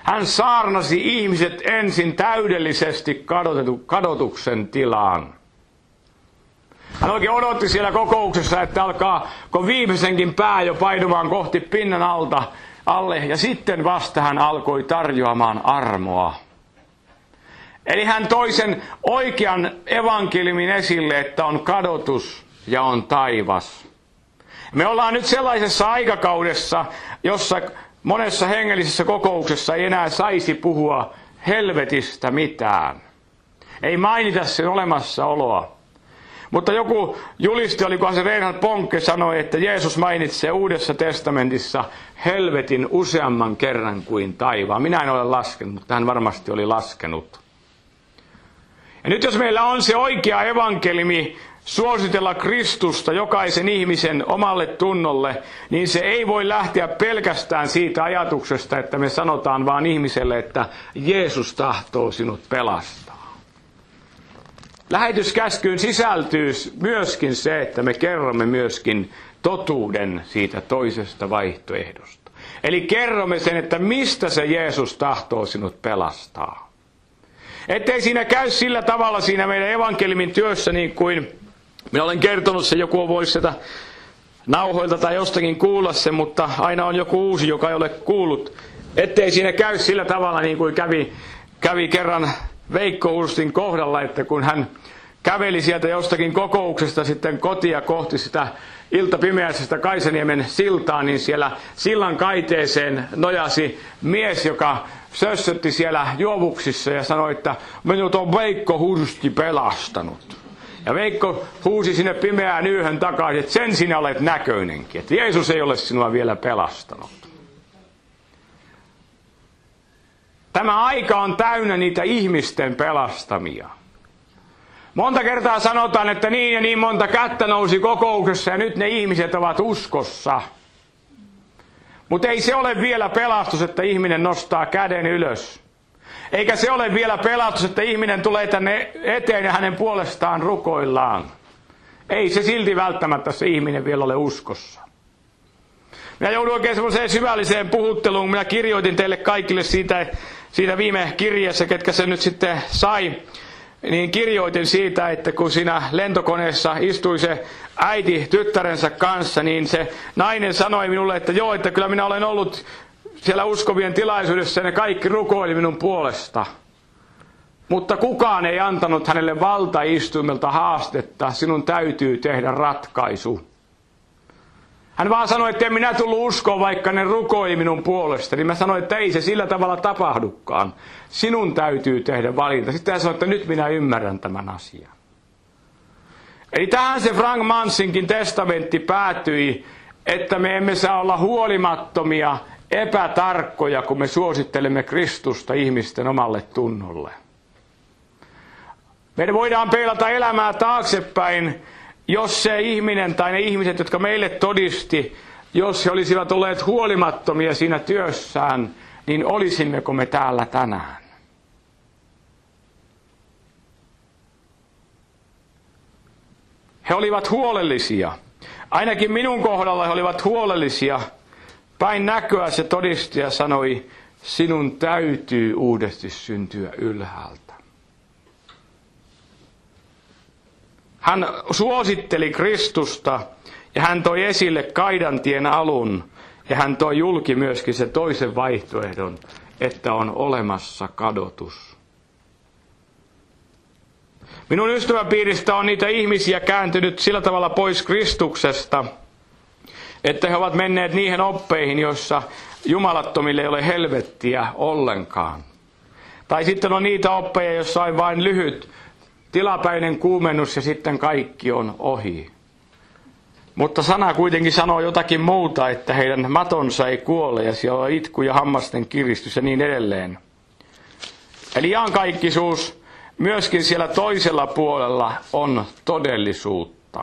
Hän saarnasi ihmiset ensin täydellisesti kadotuksen tilaan. Hän oikein odotti siellä kokouksessa, että alkaako viimeisenkin pää jo painumaan kohti pinnan alle, ja sitten vasta hän alkoi tarjoamaan armoa. Eli hän toi sen oikean evankeliumin esille, että on kadotus ja on taivas. Me ollaan nyt sellaisessa aikakaudessa, jossa monessa hengellisessä kokouksessa ei enää saisi puhua helvetistä mitään. Ei mainita sen olemassaoloa. Mutta joku julisti, olikohan se Reinhard Bonke, sanoi, että Jeesus mainitsee Uudessa testamentissa helvetin useamman kerran kuin taivaan. Minä en ole laskenut, mutta hän varmasti oli laskenut. Ja nyt jos meillä on se oikea evankeliumi suositella Kristusta jokaisen ihmisen omalle tunnolle, niin se ei voi lähteä pelkästään siitä ajatuksesta, että me sanotaan vaan ihmiselle, että Jeesus tahtoo sinut pelastaa. Lähetyskäskyyn sisältyy myöskin se, että me kerromme myöskin totuuden siitä toisesta vaihtoehdosta. Eli kerromme sen, että mistä se Jeesus tahtoo sinut pelastaa. Ettei siinä käy sillä tavalla siinä meidän evankeliumin työssä, niin kuin minä olen kertonut se, joku voi sitä nauhoilta tai jostakin kuulla se, mutta aina on joku uusi, joka ei ole kuullut. Ettei siinä käy sillä tavalla, niin kuin kävi kerran Veikko Hurstin kohdalla, että kun hän käveli sieltä jostakin kokouksesta sitten kotia kohti sitä iltapimeäisestä Kaisaniemen siltaa, niin siellä sillan kaiteeseen nojasi mies, joka sössötti siellä juovuksissa ja sanoi, että minut on Veikko Hursti pelastanut. Ja Veikko huusi sinne pimeään yöhön takaisin, että sen sinä olet näköinenkin, että Jeesus ei ole sinua vielä pelastanut. Tämä aika on täynnä niitä ihmisten pelastamia. Monta kertaa sanotaan, että niin ja niin monta kättä nousi kokouksessa ja nyt ne ihmiset ovat uskossa. Mutta ei se ole vielä pelastus, että ihminen nostaa käden ylös. Eikä se ole vielä pelastus, että ihminen tulee tänne eteen ja hänen puolestaan rukoillaan. Ei se silti välttämättä se ihminen vielä ole uskossa. Minä joudun oikein semmoiseen syvälliseen puhutteluun. Minä kirjoitin teille kaikille siitä viime kirjeessä, ketkä sen nyt sitten sai. Niin kirjoitin siitä, että kun siinä lentokoneessa istui se äiti tyttärensä kanssa, niin se nainen sanoi minulle, että joo, että kyllä minä olen ollut siellä uskovien tilaisuudessa ja ne kaikki rukoili minun puolesta. Mutta kukaan ei antanut hänelle valtaistuimelta haastetta, sinun täytyy tehdä ratkaisu. Hän vaan sanoi, että en minä tullut uskoon, vaikka ne rukoili minun puolesta. Niin mä sanoin, että ei se sillä tavalla tapahdukaan. Sinun täytyy tehdä valinta. Sitten hän sanoi, että nyt minä ymmärrän tämän asian. Eli tähän se Frank Mansinkin testamentti päätyi, että me emme saa olla huolimattomia, epätarkkoja, kun me suosittelemme Kristusta ihmisten omalle tunnolle. Meidän voidaan peilata elämää taaksepäin, jos se ihminen tai ne ihmiset, jotka meille todisti, jos he olisivat olleet huolimattomia siinä työssään, niin olisimmeko me täällä tänään? He olivat huolellisia. Ainakin minun kohdalla he olivat huolellisia. Päin näköä se todistaja sanoi, sinun täytyy uudesti syntyä ylhäältä. Hän suositteli Kristusta ja hän toi esille kaidantien alun ja hän toi julki myöskin se toisen vaihtoehdon, että on olemassa kadotus. Minun ystäväpiiristä on niitä ihmisiä kääntynyt sillä tavalla pois Kristuksesta, että he ovat menneet niihin oppeihin, joissa jumalattomille ei ole helvettiä ollenkaan. Tai sitten on niitä oppeja, joissa on vain lyhyt tilapäinen kuumennus ja sitten kaikki on ohi. Mutta sana kuitenkin sanoo jotakin muuta, että heidän matonsa ei kuole ja siellä on itku ja hammasten kiristys ja niin edelleen. Eli iankaikkisuus myöskin siellä toisella puolella on todellisuutta.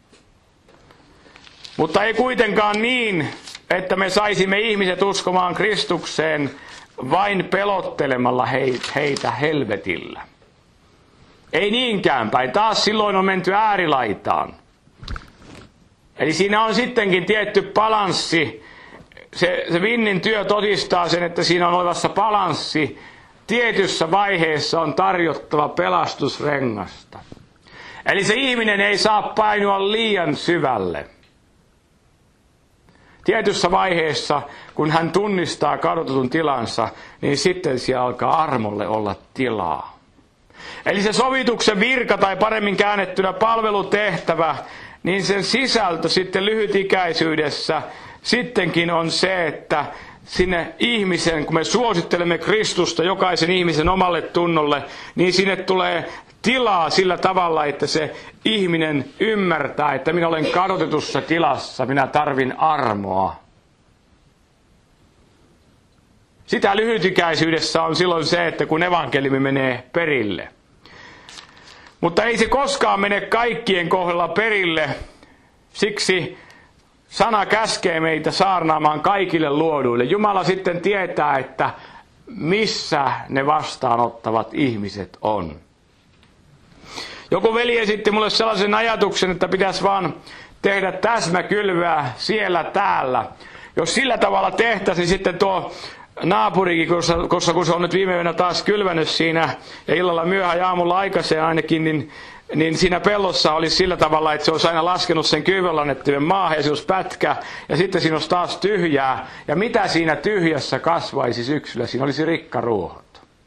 Mutta ei kuitenkaan niin, että me saisimme ihmiset uskomaan Kristukseen vain pelottelemalla heitä helvetillä. Ei niinkään päin. Taas silloin on menty äärilaitaan. Eli siinä on sittenkin tietty balanssi, se Winnin työ todistaa sen, että siinä on olevassa balanssi. Tietyssä vaiheessa on tarjottava pelastusrengasta. Eli se ihminen ei saa painua liian syvälle. Tietyssä vaiheessa, kun hän tunnistaa kadotetun tilansa, niin sitten siellä alkaa armolle olla tilaa. Eli se sovituksen virka, tai paremmin käännettynä palvelutehtävä, niin sen sisältö sitten lyhytikäisyydessä sittenkin on se, että sinne ihmisen, kun me suosittelemme Kristusta jokaisen ihmisen omalle tunnolle, niin sinne tulee tilaa sillä tavalla, että se ihminen ymmärtää, että minä olen kadotetussa tilassa, minä tarvin armoa. Sitä lyhytikäisyydessä on silloin se, että kun evankeliumi menee perille. Mutta ei se koskaan mene kaikkien kohdalla perille, siksi sana käskee meitä saarnaamaan kaikille luoduille. Jumala sitten tietää, että missä ne vastaanottavat ihmiset on. Joku veli esitti mulle sellaisen ajatuksen, että pitäisi vaan tehdä täsmäkylvää siellä täällä. Jos sillä tavalla tehtäisiin sitten tuo naapurikin, koska kun se on nyt viime yönä taas kylvänyt siinä ja illalla myöhään ja aamulla aikaiseen ainakin, niin siinä pellossa olisi sillä tavalla, että se olisi aina laskenut sen kylvölannettimen maahan ja se olisi pätkä ja sitten siinä olisi taas tyhjää. Ja mitä siinä tyhjässä kasvaisi syksyllä? Siinä olisi rikkaruohot.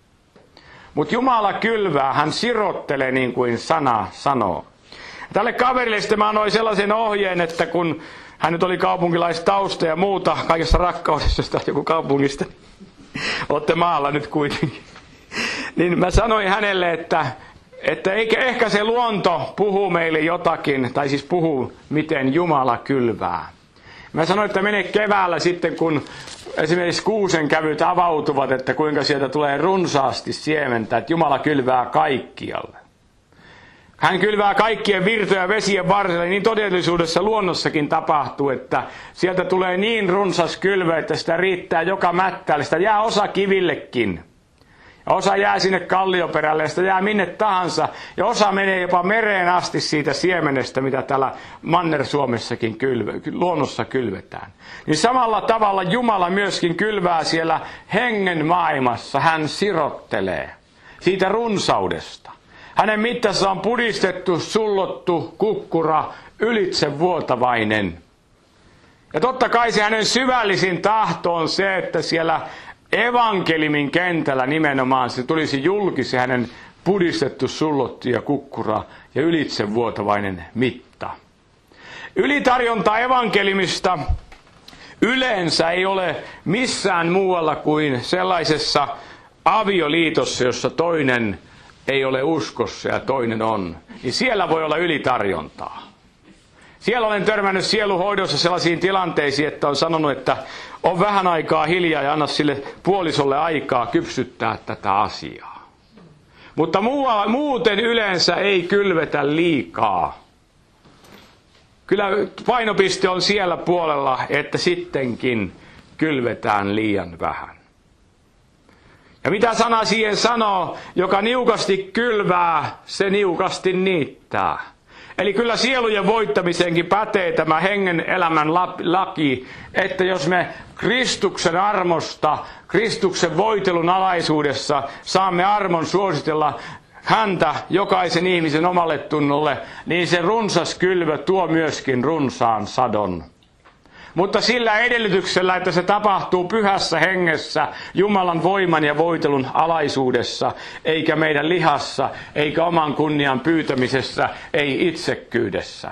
Mutta Jumala kylvää, hän sirottelee niin kuin sana sanoo. Tälle kaverille sitten mä annoin sellaisen ohjeen, että kun hän nyt oli kaupunkilaistausta ja muuta, kaikessa rakkaudessa, jos joku kaupungista, olette maalla nyt kuitenkin, niin mä sanoin hänelle, että ehkä se luonto puhuu meille jotakin, tai siis puhuu, miten Jumala kylvää. Mä sanoin, että mene keväällä sitten, kun esimerkiksi kuusenkävyt avautuvat, että kuinka sieltä tulee runsaasti siementä, että Jumala kylvää kaikkialle. Hän kylvää kaikkien virtoja ja vesien varsille, niin todellisuudessa luonnossakin tapahtuu, että sieltä tulee niin runsas kylvö, että sitä riittää joka mättäälle. Sitä jää osa kivillekin. Ja osa jää sinne kallioperälle ja sitä jää minne tahansa. Ja osa menee jopa mereen asti siitä siemenestä, mitä täällä Manner-Suomessakin luonnossa kylvetään. Niin samalla tavalla Jumala myöskin kylvää siellä hengen maailmassa. Hän sirottelee siitä runsaudesta. Hänen mittansa on pudistettu, sullottu kukkura, ylitsevuotavainen. Ja totta kai se hänen syvällisin tahto on se, että siellä evankelimin kentällä nimenomaan se tulisi julki se hänen pudistettu, sullottu ja kukkura ja ylitsevuotavainen mitta. Ylitarjonta evankelimista yleensä ei ole missään muualla kuin sellaisessa avioliitossa, jossa toinen ei ole uskossa ja toinen on, niin siellä voi olla ylitarjontaa. Siellä olen törmännyt sieluhoidossa sellaisiin tilanteisiin, että on sanonut, että on vähän aikaa hiljaa ja anna sille puolisolle aikaa kypsyttää tätä asiaa. Mutta muuten yleensä ei kylvetä liikaa. Kyllä painopiste on siellä puolella, että sittenkin kylvetään liian vähän. Ja mitä sana siihen sanoo, joka niukasti kylvää, se niukasti niittää. Eli kyllä sielujen voittamiseenkin pätee tämä hengen elämän laki, että jos me Kristuksen armosta, Kristuksen voitelun alaisuudessa saamme armon suositella häntä jokaisen ihmisen omalle tunnolle, niin se runsas kylvö tuo myöskin runsaan sadon. Mutta sillä edellytyksellä, että se tapahtuu pyhässä hengessä, Jumalan voiman ja voitelun alaisuudessa, eikä meidän lihassa, eikä oman kunnian pyytämisessä, ei itsekkyydessä.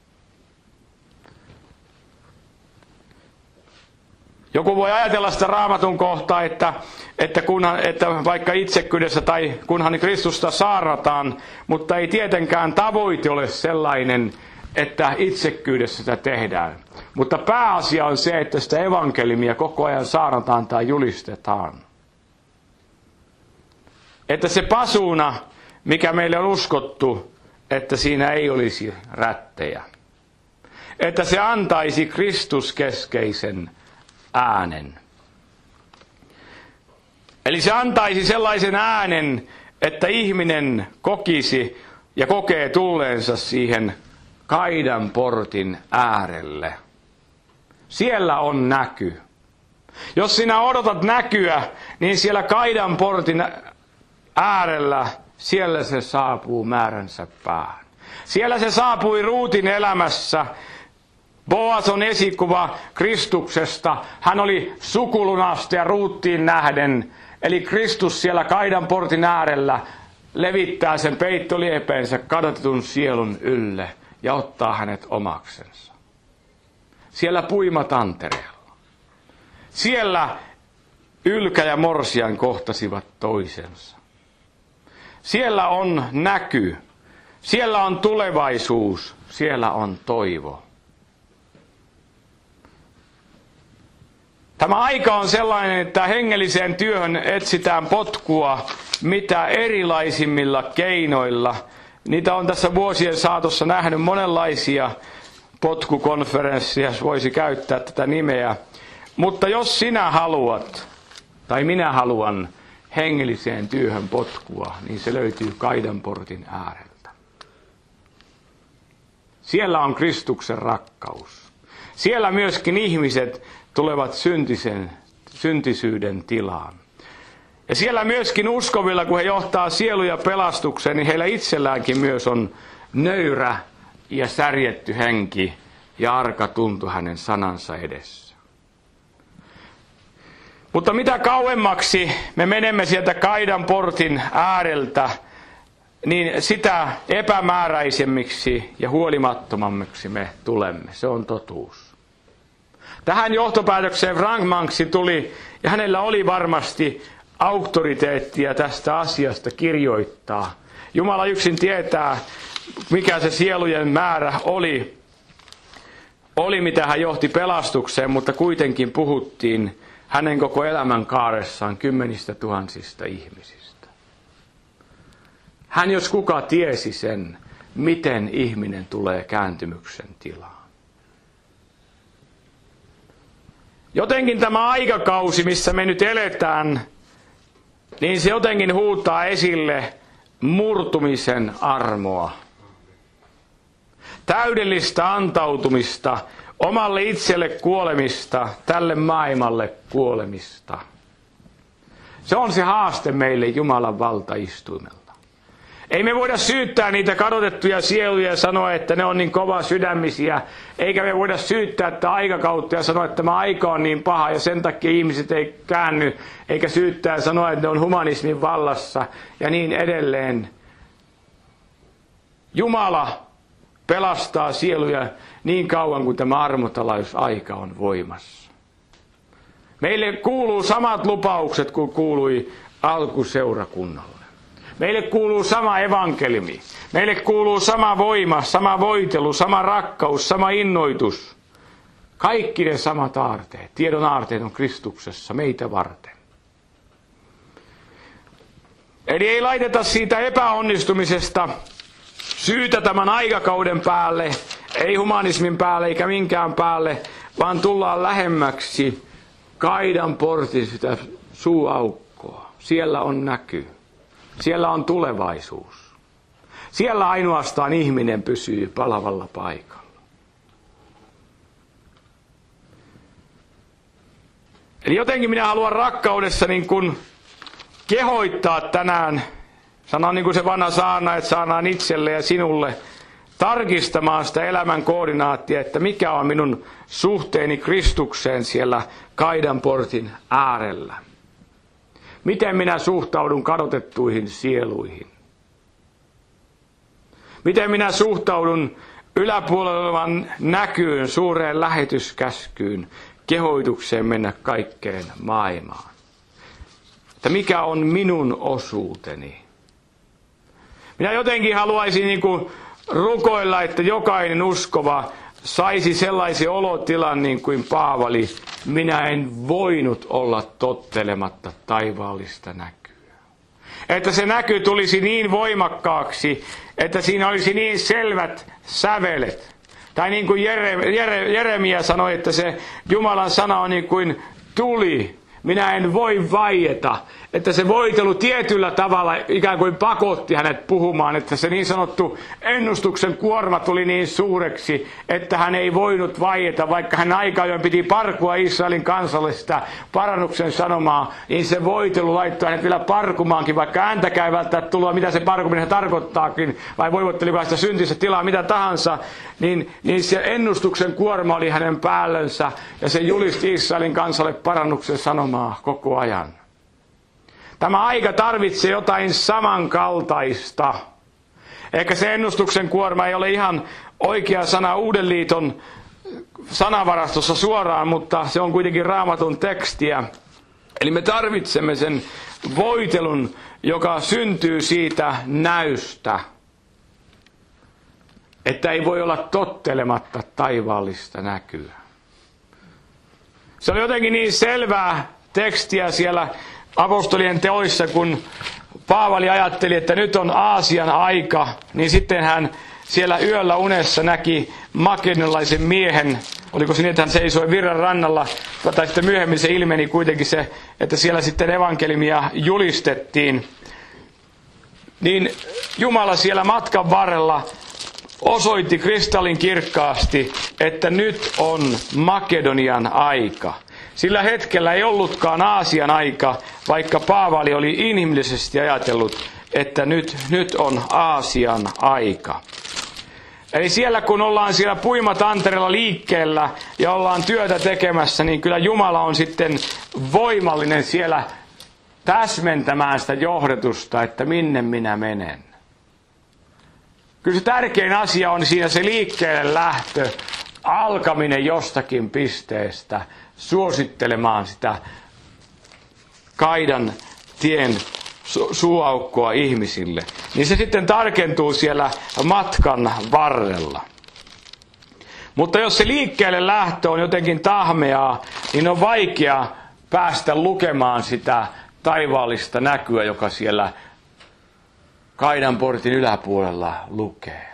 Joku voi ajatella sitä Raamatun kohtaa, että vaikka itsekkyydessä tai kunhan Kristusta saarnataan, mutta ei tietenkään tavoite ole sellainen, että itsekkyydessä sitä tehdään. Mutta pääasia on se, että sitä evankeliumia koko ajan saarnataan tai julistetaan. Että se pasuuna, mikä meille on uskottu, että siinä ei olisi rättejä. Että se antaisi Kristuskeskeisen äänen. Eli se antaisi sellaisen äänen, että ihminen kokisi ja kokee tulleensa siihen kaidan portin äärelle. Siellä on näky. Jos sinä odotat näkyä, niin siellä kaidan portin äärellä, siellä se saapuu määränsä päähän. Siellä se saapui Ruutin elämässä. Boas on esikuva Kristuksesta. Hän oli sukulunasta ja Ruuttiin nähden. Eli Kristus siellä kaidan portin äärellä levittää sen peittoliepeensä kadotetun sielun ylle ja ottaa hänet omaksensa. Siellä puimatantereella. Siellä Ylkä ja Morsian kohtasivat toisensa. Siellä on näky. Siellä on tulevaisuus. Siellä on toivo. Tämä aika on sellainen, että hengelliseen työhön etsitään potkua mitä erilaisimmilla keinoilla. Niitä on tässä vuosien saatossa nähnyt monenlaisia potkukonferensseja, voisi käyttää tätä nimeä. Mutta jos sinä haluat, tai minä haluan hengelliseen työhön potkua, niin se löytyy kaidanportin ääreltä. Siellä on Kristuksen rakkaus. Siellä myöskin ihmiset tulevat syntisyyden tilaan. Ja siellä myöskin uskovilla, kun he johtaa sieluja pelastukseen, niin heillä itselläänkin myös on nöyrä ja särjetty henki ja arka tuntu hänen sanansa edessä. Mutta mitä kauemmaksi me menemme sieltä kaidan portin ääreltä, niin sitä epämääräisemmiksi ja huolimattomammiksi me tulemme. Se on totuus. Tähän johtopäätökseen Frank Manksi tuli, ja hänellä oli varmasti auktoriteettia tästä asiasta kirjoittaa. Jumala yksin tietää, mikä se sielujen määrä oli mitä hän johti pelastukseen, mutta kuitenkin puhuttiin hänen koko elämän kaaressaan 10 000 ihmisistä. Hän jos kuka tiesi sen, miten ihminen tulee kääntymyksen tilaan. Jotenkin tämä aikakausi, missä me nyt eletään, niin se jotenkin huutaa esille murtumisen armoa. Täydellistä antautumista, omalle itselle kuolemista, tälle maailmalle kuolemista. Se on se haaste meille Jumalan valtaistuimelta. Ei me voida syyttää niitä kadotettuja sieluja ja sanoa, että ne on niin kova sydämisiä. Eikä me voida syyttää tätä aikakautta ja sanoa, että tämä aika on niin paha ja sen takia ihmiset ei käänny. Eikä syyttää ja sanoa, että ne on humanismin vallassa ja niin edelleen. Jumala pelastaa sieluja niin kauan kuin tämä armotalaisuusaika on voimassa. Meille kuuluu samat lupaukset kuin kuului alkuseurakunnalle. Meille kuuluu sama evankeliumi. Meille kuuluu sama voima, sama voitelu, sama rakkaus, sama innoitus. Kaikki ne samat aarteet. Tiedon aarteet on Kristuksessa meitä varten. Eli ei laiteta siitä epäonnistumisesta syytä tämän aikakauden päälle, ei humanismin päälle eikä minkään päälle, vaan tullaan lähemmäksi kaidan portin sitä suuaukkoa. Siellä on näky. Siellä on tulevaisuus. Siellä ainoastaan ihminen pysyy palavalla paikalla. Eli jotenkin minä haluan rakkaudessa niin kuin kehoittaa tänään, sanon niin kuin se vanha saarna, että saarnaan itselle ja sinulle, tarkistamaan sitä elämän koordinaattia, että mikä on minun suhteeni Kristukseen siellä kaidan portin äärellä. Miten minä suhtaudun kadotettuihin sieluihin? Miten minä suhtaudun yläpuolella olevan näkyyn, suureen lähetyskäskyyn, kehoitukseen mennä kaikkeen maailmaan? Että mikä on minun osuuteni? Minä jotenkin haluaisin niin kuin rukoilla, että jokainen uskova saisi sellaisen olotilan niin kuin Paavali. Minä en voinut olla tottelematta taivaallista näkyä. Että se näky tulisi niin voimakkaaksi, että siinä olisi niin selvät sävelet. Tai niin kuin Jeremia sanoi, että se Jumalan sana on niin kuin tuli, minä en voi vaieta. Että se voitelu tietyllä tavalla ikään kuin pakotti hänet puhumaan, että se niin sanottu ennustuksen kuorma tuli niin suureksi, että hän ei voinut vaieta, vaikka hän aika ajoin piti parkua Israelin kansallista parannuksen sanomaa, niin se voitelu laittoi hänet vielä parkumaankin, vaikka ääntäkään ei välttämättä tullut, mitä se parkuminen tarkoittaakin, vai voivotteliko sitä syntistä tilaa, mitä tahansa, niin se ennustuksen kuorma oli hänen päällönsä, ja se julisti Israelin kansalle parannuksen sanomaa koko ajan. Tämä aika tarvitsee jotain samankaltaista. Ehkä se ennustuksen kuorma ei ole ihan oikea sana Uuden liiton sanavarastossa suoraan, mutta se on kuitenkin Raamatun tekstiä. Eli me tarvitsemme sen voitelun, joka syntyy siitä näystä, että ei voi olla tottelematta taivaallista näkyä. Se oli jotenkin niin selvää tekstiä siellä apostolien teoissa, kun Paavali ajatteli, että nyt on Aasian aika, niin sitten hän siellä yöllä unessa näki makedonialaisen miehen. Oliko se niin, että hän seisoi virran rannalla, tai sitten myöhemmin se ilmeni kuitenkin se, että siellä sitten evankeliumia julistettiin. Niin Jumala siellä matkan varrella osoitti kristallin kirkkaasti, että nyt on Makedonian aika. Sillä hetkellä ei ollutkaan Aasian aika, vaikka Paavali oli inhimillisesti ajatellut, että nyt on Aasian aika. Eli siellä kun ollaan siellä puimatantereella liikkeellä ja ollaan työtä tekemässä, niin kyllä Jumala on sitten voimallinen siellä täsmentämään sitä johdatusta, että minne minä menen. Kyllä se tärkein asia on siinä se liikkeelle lähtö, alkaminen jostakin pisteestä, suosittelemaan sitä kaidan tien suuaukkoa ihmisille. Niin se sitten tarkentuu siellä matkan varrella. Mutta jos se liikkeelle lähtö on jotenkin tahmeaa, niin on vaikea päästä lukemaan sitä taivaallista näkyä, joka siellä kaidan portin yläpuolella lukee.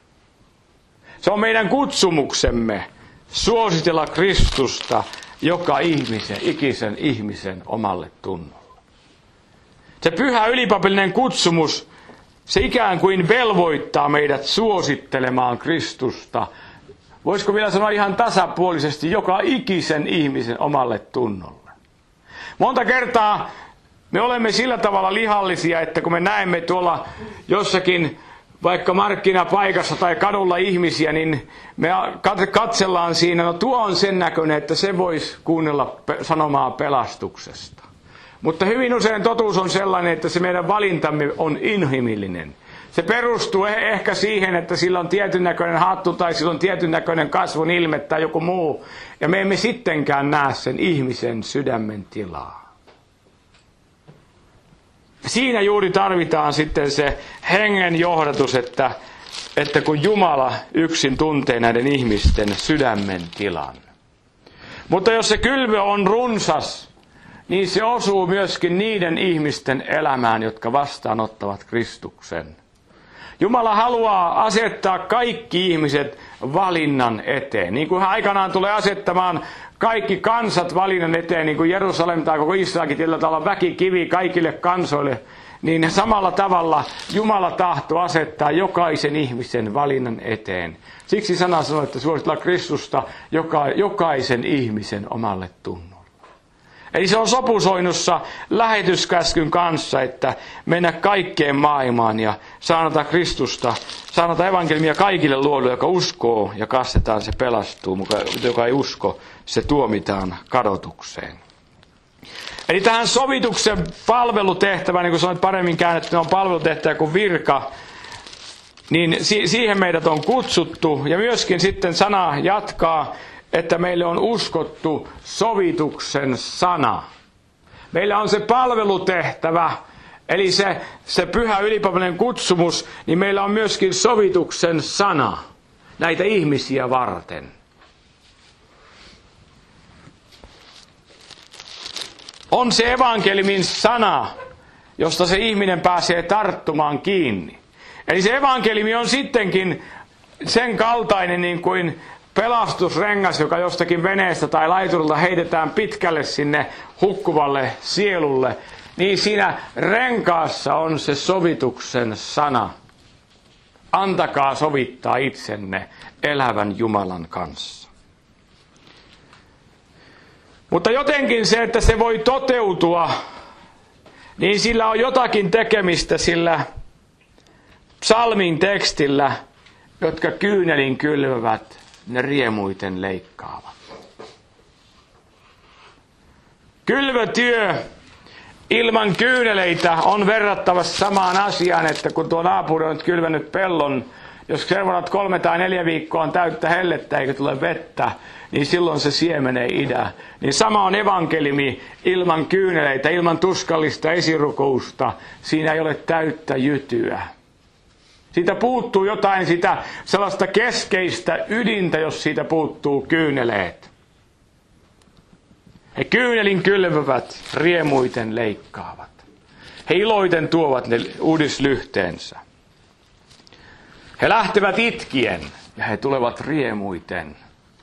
Se on meidän kutsumuksemme suositella Kristusta joka ikisen ihmisen omalle tunnolle. Se pyhä ylipapillinen kutsumus, se ikään kuin velvoittaa meidät suosittelemaan Kristusta. Voisiko vielä sanoa ihan tasapuolisesti joka ikisen ihmisen omalle tunnolle. Monta kertaa me olemme sillä tavalla lihallisia, että kun me näemme tuolla jossakin vaikka markkinapaikassa tai kadulla ihmisiä, niin me katsellaan siinä, no tuo on sen näköinen, että se voisi kuunnella sanomaa pelastuksesta. Mutta hyvin usein totuus on sellainen, että se meidän valintamme on inhimillinen. Se perustuu ehkä siihen, että sillä on tietyn näköinen hattu tai sillä on tietyn näköinen kasvun ilme tai joku muu. Ja me emme sittenkään näe sen ihmisen sydämen tilaa. Siinä juuri tarvitaan sitten se hengen johdatus, että kun Jumala yksin tuntee näiden ihmisten sydämen tilan. Mutta jos se kylvö on runsas, niin se osuu myöskin niiden ihmisten elämään, jotka vastaanottavat Kristuksen. Jumala haluaa asettaa kaikki ihmiset valinnan eteen. Niin kuin hän aikanaan tulee asettamaan kaikki kansat valinnan eteen, niin kuin Jerusalem tai koko Israelkin tällä tavalla väkikivi kaikille kansoille, niin samalla tavalla Jumala tahto asettaa jokaisen ihmisen valinnan eteen. Siksi sana sanoo, että suositellaan Kristusta jokaisen ihmisen omalle tunnolle. Eli se on sopusoinnussa lähetyskäskyn kanssa, että mennä kaikkeen maailmaan ja saanata Kristusta, saanata evankeliumia kaikille luoduille, joka uskoo ja kastetaan, se pelastuu, mutta joka ei usko, se tuomitaan kadotukseen. Eli tähän sovituksen palvelutehtävään, niin kuin sanoit paremmin käännetty, on palvelutehtävä kuin virka, niin siihen meidät on kutsuttu. Ja myöskin sitten sana jatkaa, että meille on uskottu sovituksen sana. Meillä on se palvelutehtävä, eli se pyhä ylipapallinen kutsumus, niin meillä on myöskin sovituksen sana näitä ihmisiä varten. On se evankeliumin sana, josta se ihminen pääsee tarttumaan kiinni. Eli se evankeliumi on sittenkin sen kaltainen, niin kuin pelastusrengas, joka jostakin veneestä tai laiturilta heitetään pitkälle sinne hukkuvalle sielulle, niin siinä renkaassa on se sovituksen sana. Antakaa sovittaa itsenne elävän Jumalan kanssa. Mutta jotenkin se, että se voi toteutua, niin sillä on jotakin tekemistä sillä psalmin tekstillä, jotka kyynelin kylvävät, ne riemuiten leikkaavat. Kylvötyö ilman kyyneleitä on verrattavassa samaan asiaan, että kun tuo naapuri on kylvänyt pellon, jos seuraavat 3 tai 4 viikkoa on täyttä hellettä eikä tule vettä, niin silloin se siemen ei idä. Niin sama on evankeliumi ilman kyyneleitä, ilman tuskallista esirukousta. Siinä ei ole täyttä jytyä. Siitä puuttuu jotain sitä sellaista keskeistä ydintä, jos siitä puuttuu kyyneleet. He kyynelin kylvävät, riemuiten leikkaavat. He iloiten tuovat ne uudislyhteensä. He lähtevät itkien ja he tulevat riemuiten.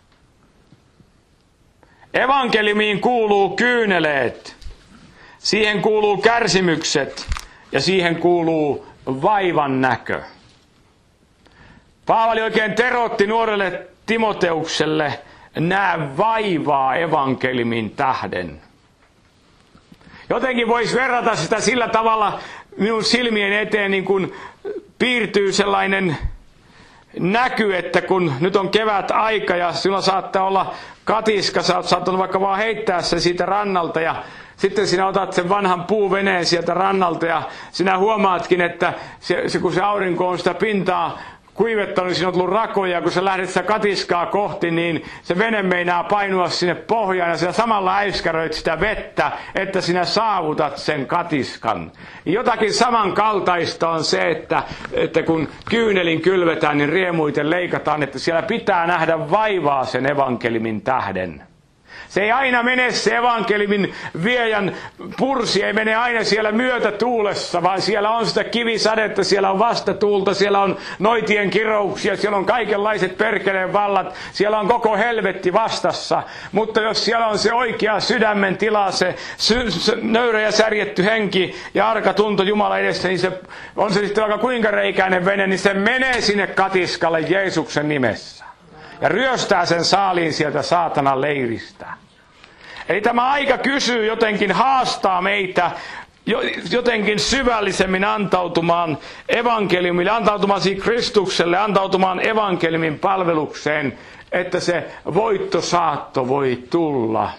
Evankeliumiin kuuluu kyyneleet, siihen kuuluu kärsimykset ja siihen kuuluu vaivan näkö. Paavali oikein teroitti nuorelle Timoteukselle, näe vaivaa evankeliumin tähden. Jotenkin voisi verrata sitä sillä tavalla minun silmien eteen, niin kuin piirtyy sellainen näky, että kun nyt on kevät aika ja silloin saattaa olla katiska, sä oot saattanut vaikka vaan heittää se siitä rannalta ja sitten sinä otat sen vanhan puuveneen sieltä rannalta ja sinä huomaatkin, että kun se aurinko on sitä pintaa kuivettanut, niin siinä on tullut rakoja, ja kun sä lähdet sitä katiskaa kohti, niin se vene meinaa painua sinne pohjaan, ja sinä samalla äiskäröit sitä vettä, että sinä saavutat sen katiskan. Jotakin samankaltaista on se, että kun kyynelin kylvetään, niin riemuiten leikataan, että siellä pitää nähdä vaivaa sen evankeliumin tähden. Se ei aina mene se evankeliumin viejän pursi, ei mene aina siellä myötätuulessa, vaan siellä on sitä kivisadetta, siellä on vastatuulta, siellä on noitien kirouksia, siellä on kaikenlaiset perkeleen vallat, siellä on koko helvetti vastassa. Mutta jos siellä on se oikea sydämen tila, se nöyrä ja särjetty henki ja arka tunto Jumala edessä, niin se on se sitten vaikka kuinka reikäinen vene, niin se menee sinne katiskalle Jeesuksen nimessä. Ja ryöstää sen saaliin sieltä saatanan leiristä. Eli tämä aika kysyy jotenkin, haastaa meitä jotenkin syvällisemmin antautumaan evankeliumille, antautumaan siihen Kristukselle, antautumaan evankeliumin palvelukseen, että se voittosaatto voi tulla.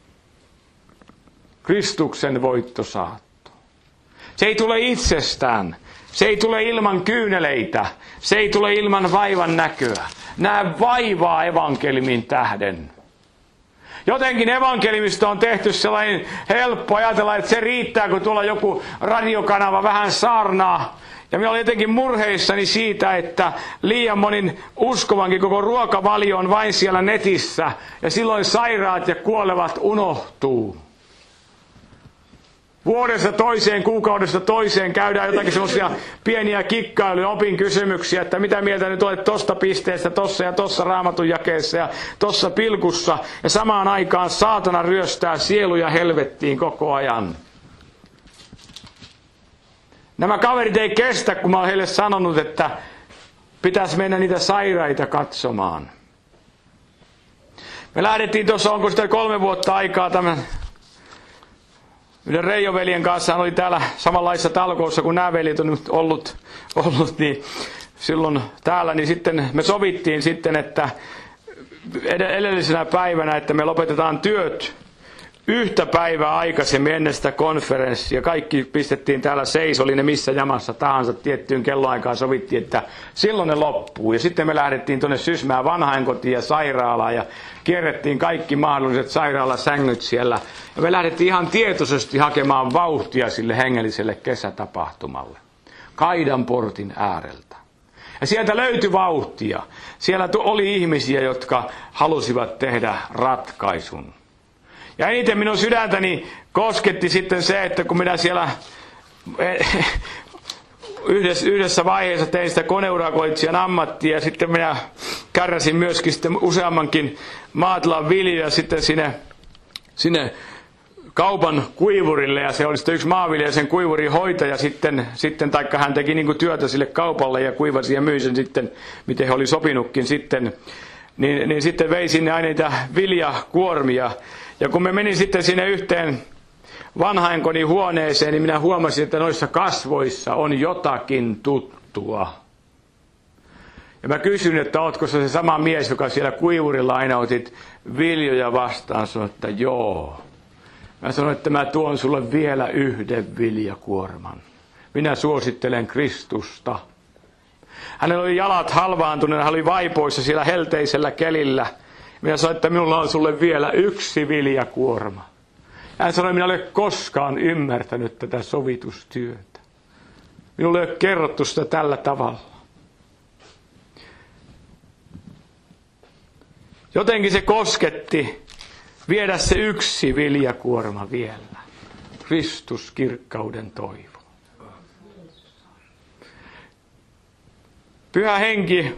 Kristuksen voittosaatto. Se ei tule itsestään. Se ei tule ilman kyyneleitä. Se ei tule ilman vaivan näköä. Näe vaivaa evankeliumin tähden. Jotenkin evankeliumista on tehty sellainen helppo ajatella, että se riittää, kun tuolla joku radiokanava vähän saarnaa. Ja minä olen jotenkin murheissani siitä, että liian monin uskovankin koko ruokavalio on vain siellä netissä. Ja silloin sairaat ja kuolevat unohtuu. Vuodesta toiseen, kuukaudesta toiseen käydään jotakin semmoisia pieniä kikkailuja, opin kysymyksiä, että mitä mieltä nyt olet tosta pisteestä, tossa ja tossa raamatun jakeessa ja tossa pilkussa. Ja samaan aikaan saatana ryöstää sieluja helvettiin koko ajan. Nämä kaverit ei kestä, kun mä olen heille sanonut, että pitäisi mennä niitä sairaita katsomaan. Me lähdettiin tuossa, onko sitä 3 vuotta aikaa tämän yhden Reijo-veljen kanssa, hän oli täällä samanlaisessa talkoossa kuin nämä veljet on nyt ollut niin silloin täällä, niin sitten me sovittiin sitten, että edellisenä päivänä, että me lopetetaan työt 1 päivää aikaisemmin ennen sitä konferenssia. Kaikki pistettiin täällä seis, oli ne missä jamassa tahansa tiettyyn kelloaikaan, sovittiin, että silloin ne loppuu. Ja sitten me lähdettiin tuonne Sysmään vanhainkotiin ja sairaalaan ja kierrettiin kaikki mahdolliset sairaalasängyt siellä. Ja me lähdettiin ihan tietoisesti hakemaan vauhtia sille hengelliselle kesätapahtumalle. Kaidanportin ääreltä. Ja sieltä löytyi vauhtia. Siellä oli ihmisiä, jotka halusivat tehdä ratkaisun. Ja eniten minun sydäntäni kosketti sitten se, että kun minä siellä yhdessä vaiheessa tein sitä koneurakoitsijan ammattia ja sitten minä kärräsin myöskin sitten useammankin maatilan viljaa sitten sinne kaupan kuivurille ja se oli sitten yksi maanviljelijä, sen kuivurin hoitaja sitten taikka hän teki niin kuin työtä sille kaupalle ja kuivasi ja myi sen sitten, miten he oli sopinutkin sitten, niin sitten vei sinne aina niitä viljakuormia ja kun me menin sitten sinne yhteen vanhainkodin huoneeseen, niin minä huomasin, että noissa kasvoissa on jotakin tuttua. Ja mä kysyin, että ootko se sama mies, joka siellä kuivurilla aina otit viljoja vastaan, sanoin, että joo. Mä sanoin, että mä tuon sulle vielä yhden viljakuorman. Minä suosittelen Kristusta. Hänellä oli jalat halvaantuneena, hän oli vaipoissa siellä helteisellä kelillä. Minä sanoin, että minulla on sulle vielä yksi viljakuorma. Hän sanoi, minä en ole koskaan ymmärtänyt tätä sovitustyötä. Minulle ei ole kerrottu sitä tällä tavalla. Jotenkin se kosketti viedä se yksi viljakuorma vielä. Kristus, kirkkauden toivo. Pyhä Henki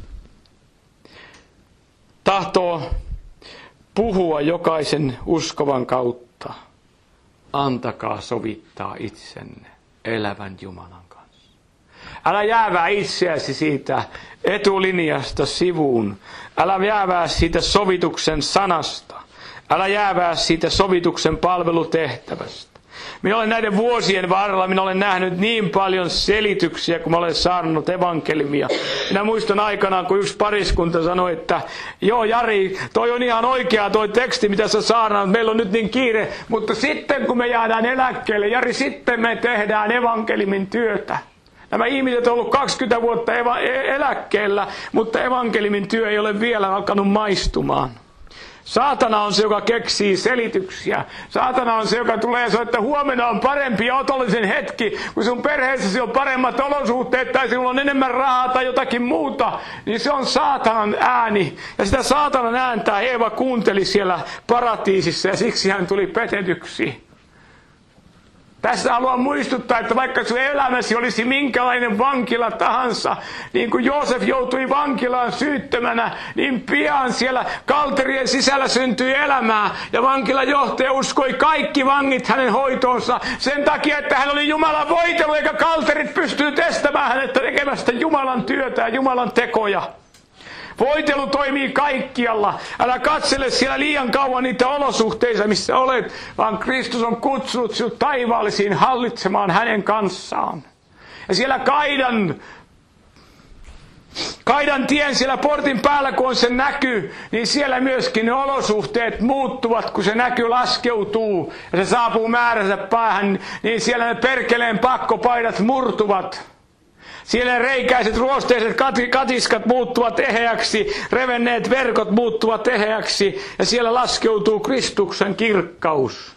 tahtoo puhua jokaisen uskovan kautta. Antakaa sovittaa itsenne elävän Jumalan kanssa. Älä jäävää itseäsi siitä etulinjasta sivuun. Älä jäävää siitä sovituksen sanasta. Älä jäävää siitä sovituksen palvelutehtävästä. Minä olen näiden vuosien varrella, minä olen nähnyt niin paljon selityksiä, kun mä olen saarnannut evankeliumia. Minä muistan aikanaan, kun yksi pariskunta sanoi, että joo Jari, toi on ihan oikea toi teksti, mitä sä saarnannut, meillä on nyt niin kiire, mutta sitten kun me jäädään eläkkeelle, Jari, sitten me tehdään evankeliumin työtä. Nämä ihmiset on ollut 20 vuotta eläkkeellä, mutta evankeliumin työ ei ole vielä alkanut maistumaan. Saatana on se, joka keksii selityksiä. Saatana on se, joka tulee sanoa, että huomenna on parempi ja otollisen hetki, kun sun perheessäsi on paremmat olosuhteet tai sinulla on enemmän rahaa tai jotakin muuta. Niin se on saatanan ääni. Ja sitä saatanan ääntä Eeva kuunteli siellä paratiisissa ja siksi hän tuli petetyksi. Tässä haluan muistuttaa, että vaikka sun elämäsi olisi minkälainen vankila tahansa, niin kuin Joosef joutui vankilaan syyttömänä, niin pian siellä kalterien sisällä syntyi elämää. Ja vankilajohtaja uskoi kaikki vangit hänen hoitoonsa sen takia, että hän oli Jumalan voitelu, eikä kalterit pystynyt estämään hänet tekemästä Jumalan työtä ja Jumalan tekoja. Voitelu toimii kaikkialla. Älä katsele siellä liian kauan niitä olosuhteita, missä olet, vaan Kristus on kutsunut sinut taivaallisiin hallitsemaan hänen kanssaan. Ja siellä kaidan tien siellä portin päällä, kun on se näky, niin siellä myöskin ne olosuhteet muuttuvat, kun se näky laskeutuu ja se saapuu määränsä päähän, niin siellä ne perkeleen pakkopaidat murtuvat. Siellä reikäiset ruosteiset katiskat muuttuvat eheäksi, revenneet verkot muuttuvat eheäksi ja siellä laskeutuu Kristuksen kirkkaus.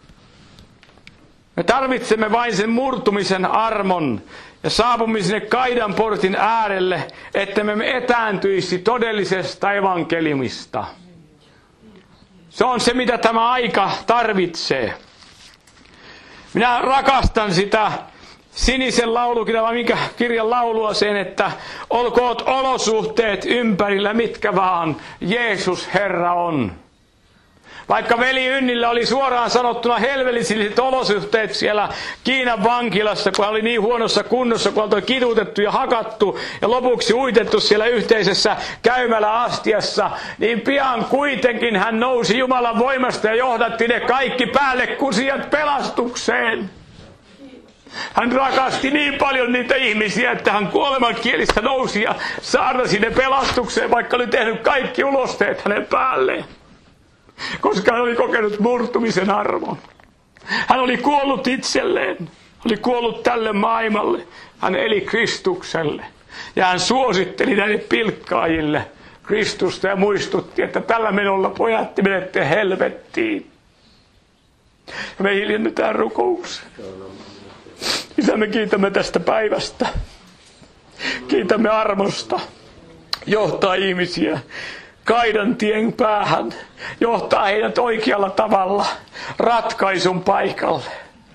Me tarvitsemme vain sen murtumisen armon ja saapumisen sinne kaidan portin äärelle, että me etääntyisi todellisesta evankeliumista. Se on se, mitä tämä aika tarvitsee. Minä rakastan sitä sinisen laulukirjan vai minkä kirjan laulua sen, että olkoot olosuhteet ympärillä mitkä vaan, Jeesus Herra on. Vaikka veli Ynnillä oli suoraan sanottuna helvellisilliset olosuhteet siellä Kiinan vankilassa, kun hän oli niin huonossa kunnossa, kun hän oli kidutettu ja hakattu ja lopuksi uitettu siellä yhteisessä käymäläastiassa, niin pian kuitenkin hän nousi Jumalan voimasta ja johdatti ne kaikki päälle kusijat pelastukseen. Hän rakasti niin paljon niitä ihmisiä, että hän kuolemankielistä nousi ja saarnasi ne pelastukseen, vaikka oli tehnyt kaikki ulosteet hänen päälleen. Koska hän oli kokenut murtumisen arvon. Hän oli kuollut itselleen. Oli kuollut tälle maailmalle. Hän eli Kristukselle. Ja hän suositteli näille pilkkaajille Kristusta ja muistutti, että tällä menolla pojat te menette helvettiin. Ja me hiljennytään rukoukseen. Isä, me kiitämme tästä päivästä. Kiitämme armosta. Johtaa ihmisiä kaidan tien päähän. Johtaa heidät oikealla tavalla ratkaisun paikalle.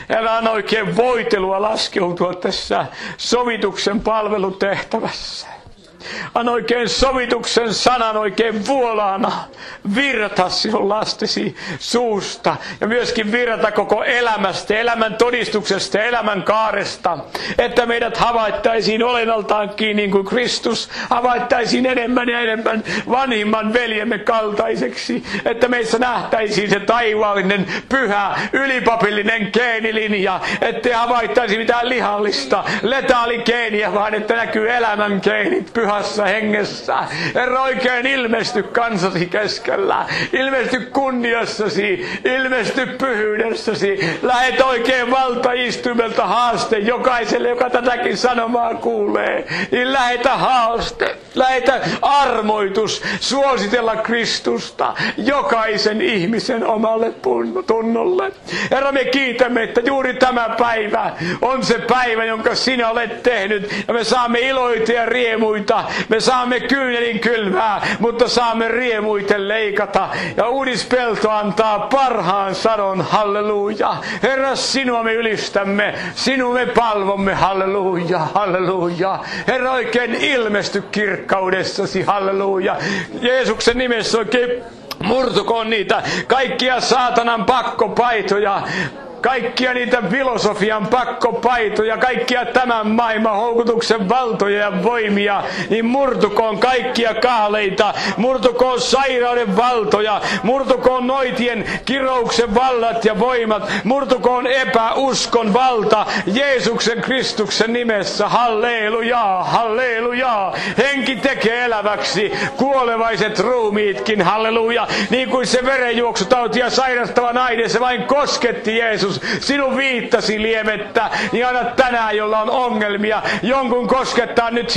Älä anna oikein voitelua laskeutua tässä sovituksen palvelutehtävässä. Anna oikein sovituksen sanan oikein vuolaana virrata sinun lastesi suusta ja myöskin virrata koko elämästä, elämän todistuksesta ja elämän kaaresta, että meidät havaittaisiin olennaltaankin niin kuin Kristus, havaittaisiin enemmän ja enemmän vanhimman veljemme kaltaiseksi, että meissä nähtäisiin se taivaallinen, pyhä, ylipapillinen geenilinja, ettei havaittaisi mitään lihallista, letaalikeeniä, vaan että näkyy elämän geenit pyhässä hengessä. Herra, oikein ilmesty kansasi keskellä, ilmesty kunniassasi, ilmesty pyhyydessäsi. Lähet oikein valtaistuimelta haaste jokaiselle, joka tätäkin sanomaa kuulee. Niin lähetä haaste, lähetä armoitus suositella Kristusta jokaisen ihmisen omalle tunnolle. Herra, me kiitämme, että juuri tämä päivä on se päivä, jonka sinä olet tehnyt, ja me saamme iloita ja riemuita. Me saamme kyynelin kylvää, mutta saamme riemuiten leikata. Ja uudispelto antaa parhaan sadon, halleluja. Herra, sinua me ylistämme, sinua me palvomme, halleluja, halleluja. Herra, oikein ilmesty kirkkaudessasi, halleluja. Jeesuksen nimessä oikein murtukoon niitä kaikkia saatanan pakkopaitoja, kaikkia niitä filosofian pakkopaitoja, kaikkia tämän maailman houkutuksen valtoja ja voimia, niin murtukoon kaikkia kaaleita, murtukoon sairauden valtoja, murtukoon noitien kirouksen vallat ja voimat, murtukoon epäuskon valta Jeesuksen Kristuksen nimessä, halleluja, halleluja. Henki tekee eläväksi kuolevaiset ruumiitkin, halleluja, niin kuin se verenjuoksutautia sairastava nainen, se vain kosketti Jeesus. Sinun viittasi lievettä, niin anna tänään, jolla on ongelmia, jonkun koskettaa nyt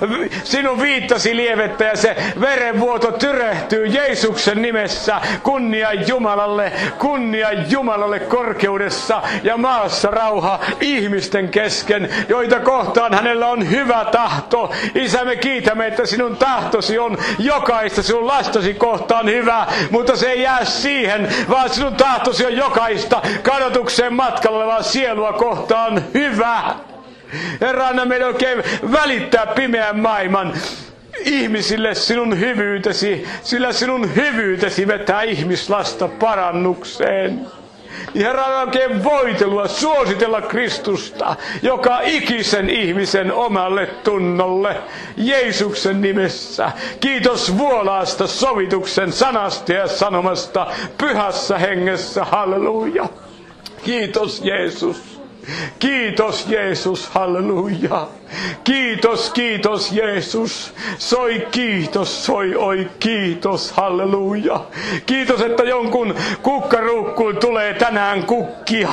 sinun viittasi lievettä ja se verenvuoto tyrehtyy Jeesuksen nimessä. Kunnia Jumalalle korkeudessa ja maassa rauha ihmisten kesken, joita kohtaan hänellä on hyvä tahto. Isä, me kiitämme, että sinun tahtosi on jokaista sinun lastasi kohtaan hyvä, mutta se ei jää siihen, vaan sinun tahtosi on jokaista kadotukseen matkalla olevaa sielua kohtaan hyvä. Herra, anna meidän oikein välittää pimeän maailman ihmisille sinun hyvyytesi, sillä sinun hyvyytesi vetää ihmislasta parannukseen. Herra, oikein voitelua suositella Kristusta joka ikisen ihmisen omalle tunnolle Jeesuksen nimessä. Kiitos vuolaasta sovituksen sanasta ja sanomasta pyhässä hengessä, halleluja. Kiitos Jeesus. Kiitos Jeesus, halleluja. Kiitos, kiitos Jeesus. Soi kiitos, soi oi kiitos, halleluja. Kiitos, että jonkun kukkaruukkuun tulee tänään kukkia.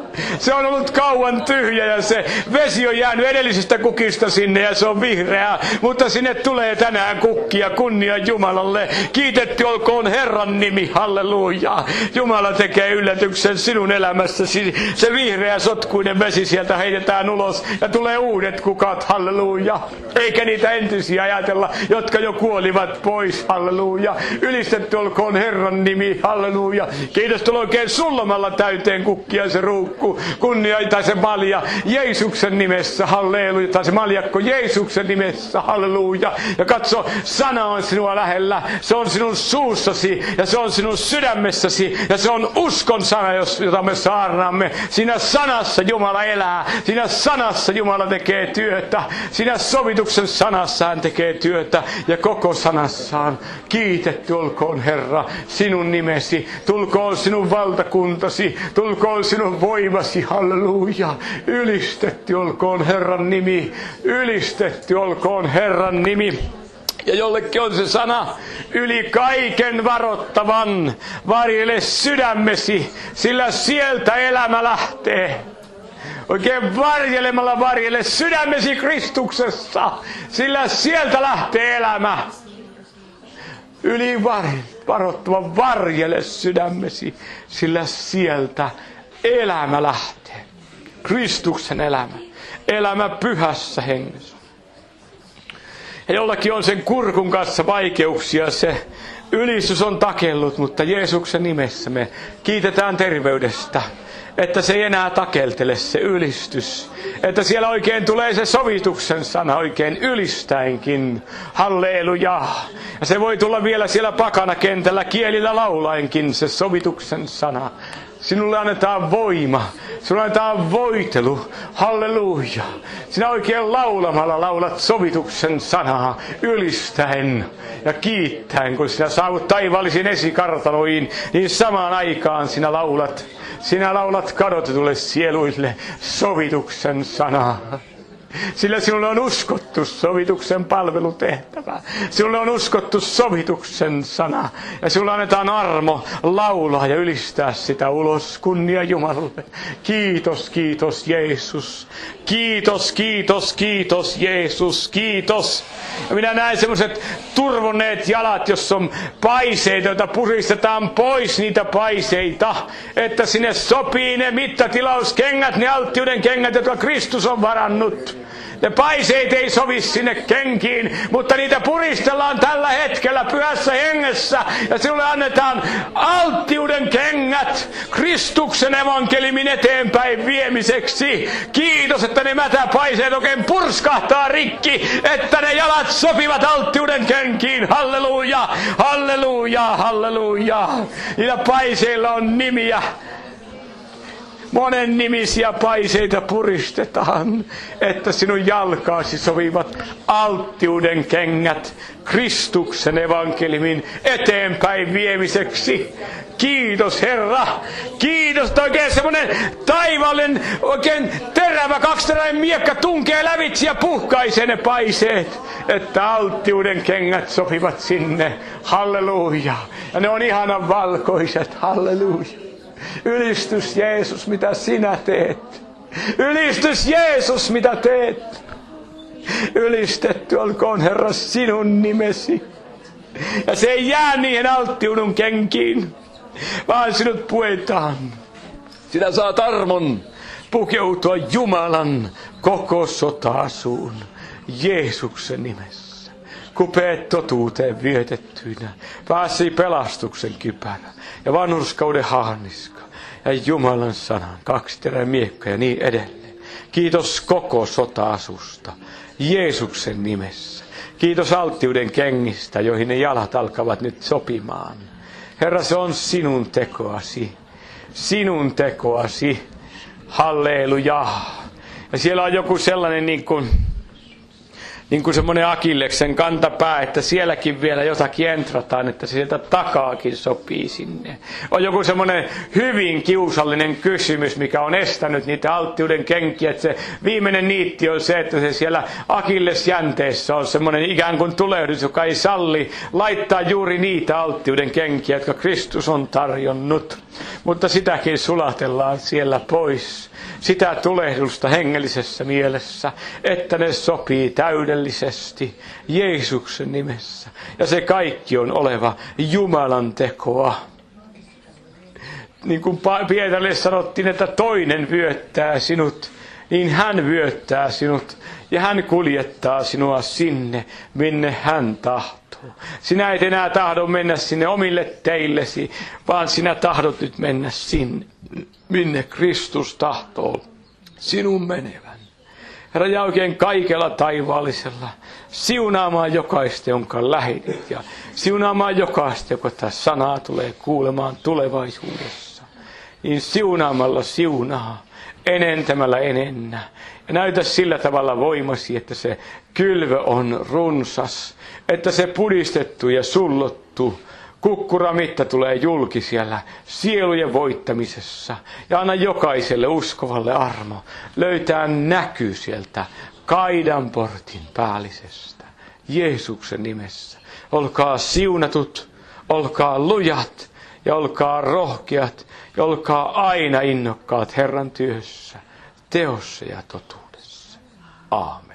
Se on ollut kauan tyhjä ja se vesi on jäänyt edellisistä kukista sinne ja se on vihreää. Mutta sinne tulee tänään kukkia, kunnia Jumalalle. Kiitetty olkoon Herran nimi, halleluja. Jumala tekee yllätyksen sinun elämässäsi. Se vihreä sotkuinen vesi sieltä heitetään ulos ja tulee uudet kukat, halleluja. Eikä niitä entisiä ajatella, jotka jo kuolivat pois, halleluja. Ylistetty olkoon Herran nimi, halleluja. Kiitos, tulee oikein sullomalla täyteen kukkia se ruukku. Kunnia tai se malja Jeesuksen nimessä, halleluja, tai se maljakko Jeesuksen nimessä, halleluja. Ja katso, sana on sinua lähellä, se on sinun suussasi ja se on sinun sydämessäsi ja se on uskon sana, jota me saarnaamme. Siinä sanassa Jumala elää, siinä sanassa Jumala tekee työtä, siinä sovituksen sanassa hän tekee työtä ja koko sanassaan. Kiitetty olkoon Herra sinun nimesi, tulkoon sinun valtakuntasi, tulkoon sinun voimasi, halleluja. Ylistetty olkoon Herran nimi, ylistetty olkoon Herran nimi. Ja jollekin on se sana, yli kaiken varottavan, varjele sydämesi, sillä sieltä elämä lähtee. Oikein varjelemalla varjele sydämesi Kristuksessa, sillä sieltä lähtee elämä. Yli varoittava varjele sydämesi, sillä sieltä elämä lähtee. Kristuksen elämä. Elämä pyhässä hengessä. Ja jollakin on sen kurkun kanssa vaikeuksia, se Ylistys on takellut, mutta Jeesuksen nimessä me kiitetään terveydestä. Että se ei enää takeltele se ylistys. Että siellä oikein tulee se sovituksen sana oikein ylistäenkin. Halleluja. Ja se voi tulla vielä siellä pakanakentällä kielillä laulaenkin se sovituksen sana. Sinulle annetaan voima. Sinulle annetaan voitelu. Halleluja. Sinä oikein laulamalla laulat sovituksen sanaa ylistäen ja kiittäen. Kun sinä saavut taivaallisiin esikartanoihin, niin samaan aikaan sinä laulat kadotetulle sieluille sovituksen sanaa. Sillä sinulle on uskottu sovituksen palvelutehtävä. Sinulle on uskottu sovituksen sana. Ja sinulle annetaan armo laulaa ja ylistää sitä ulos. Kunnia Jumalalle. Kiitos, kiitos Jeesus. Kiitos, kiitos, kiitos Jeesus. Kiitos. Ja minä näen semmoiset turvonneet jalat, jos on paiseita, joita puristetaan pois niitä paiseita. Että sinne sopii ne mittatilauskengät, ne alttiuden kengät, jotka Kristus on varannut. Ne paiseet ei sovi sinne kenkiin, mutta niitä puristellaan tällä hetkellä pyhässä hengessä. Ja sinulle annetaan alttiuden kengät Kristuksen evankeliumin eteenpäin viemiseksi. Kiitos, että ne mätäpaiseet oikein purskahtaa rikki, että ne jalat sopivat alttiuden kenkiin. Halleluja, halleluja, halleluja. Niillä paiseilla on nimiä. Monen nimisiä paiseita puristetaan, että sinun jalkaasi sovivat alttiuden kengät Kristuksen evankeliumin eteenpäin viemiseksi. Kiitos Herra. Kiitos, että oikein semmoinen taivaallinen, oikein terävä kaksiteräinen miekka tunkee lävitse ja puhkaisee ne paiseet, että alttiuden kengät sopivat sinne. Halleluja. Ja ne on ihanan valkoiset. Halleluja. Ylistys Jeesus, mitä sinä teet. Ylistys Jeesus, mitä teet. Ylistetty olkoon Herra sinun nimesi. Ja se ei jää niihin alttiudun kenkiin, vaan sinut puetaan. Sinä saat armon pukeutua Jumalan koko sota-asuun Jeesuksen nimessä. Kupeet totuuteen vietettyinä pääsi pelastuksen kypärä ja vanhurskauden haaniska ja Jumalan sanan kaksiteräinen miekka ja niin edelleen. Kiitos koko sota-asusta Jeesuksen nimessä. Kiitos alttiuden kengistä, joihin ne jalat alkavat nyt sopimaan. Herra, se on sinun tekoasi. Sinun tekoasi. Halleluja. Ja siellä on joku sellainen niin kuin semmoinen Akilleksen kantapää, että sielläkin vielä jotakin entrataan, että se sieltä takaakin sopii sinne. On joku semmoinen hyvin kiusallinen kysymys, mikä on estänyt niitä alttiuden kenkiä. Että se viimeinen niitti on se, että se siellä Akillesjänteessä on semmoinen ikään kuin tulehdus, joka ei salli laittaa juuri niitä alttiuden kenkiä, jotka Kristus on tarjonnut. Mutta sitäkin sulatellaan siellä pois. Sitä tulehdusta hengellisessä mielessä, että ne sopii täydellisesti Jeesuksen nimessä. Ja se kaikki on oleva Jumalan tekoa. Niin kuin Pietarille sanottiin, että toinen vyöttää sinut, niin hän vyöttää sinut ja hän kuljettaa sinua sinne, minne hän tahtoo. Sinä et enää tahdo mennä sinne omille teillesi, vaan sinä tahdot nyt mennä sinne, minne Kristus tahtoo sinun menevän. Herra, ja oikein kaikella taivaallisella siunaamaan jokaista, jonka lähetit, ja siunaamaan jokaista, joka tätä sanaa tulee kuulemaan tulevaisuudessa. Niin siunaamalla siunaa, enentämällä enennä. Ja näytä sillä tavalla voimasi, että se kylvö on runsas, että se pudistettu ja sullottu kukkuramitta tulee julki siellä sielujen voittamisessa. Ja anna jokaiselle uskovalle armo löytää näky sieltä kaidanportin päällisestä. Jeesuksen nimessä. Olkaa siunatut, olkaa lujat ja olkaa rohkeat ja olkaa aina innokkaat Herran työssä, teossa ja totuudessa. Aamen.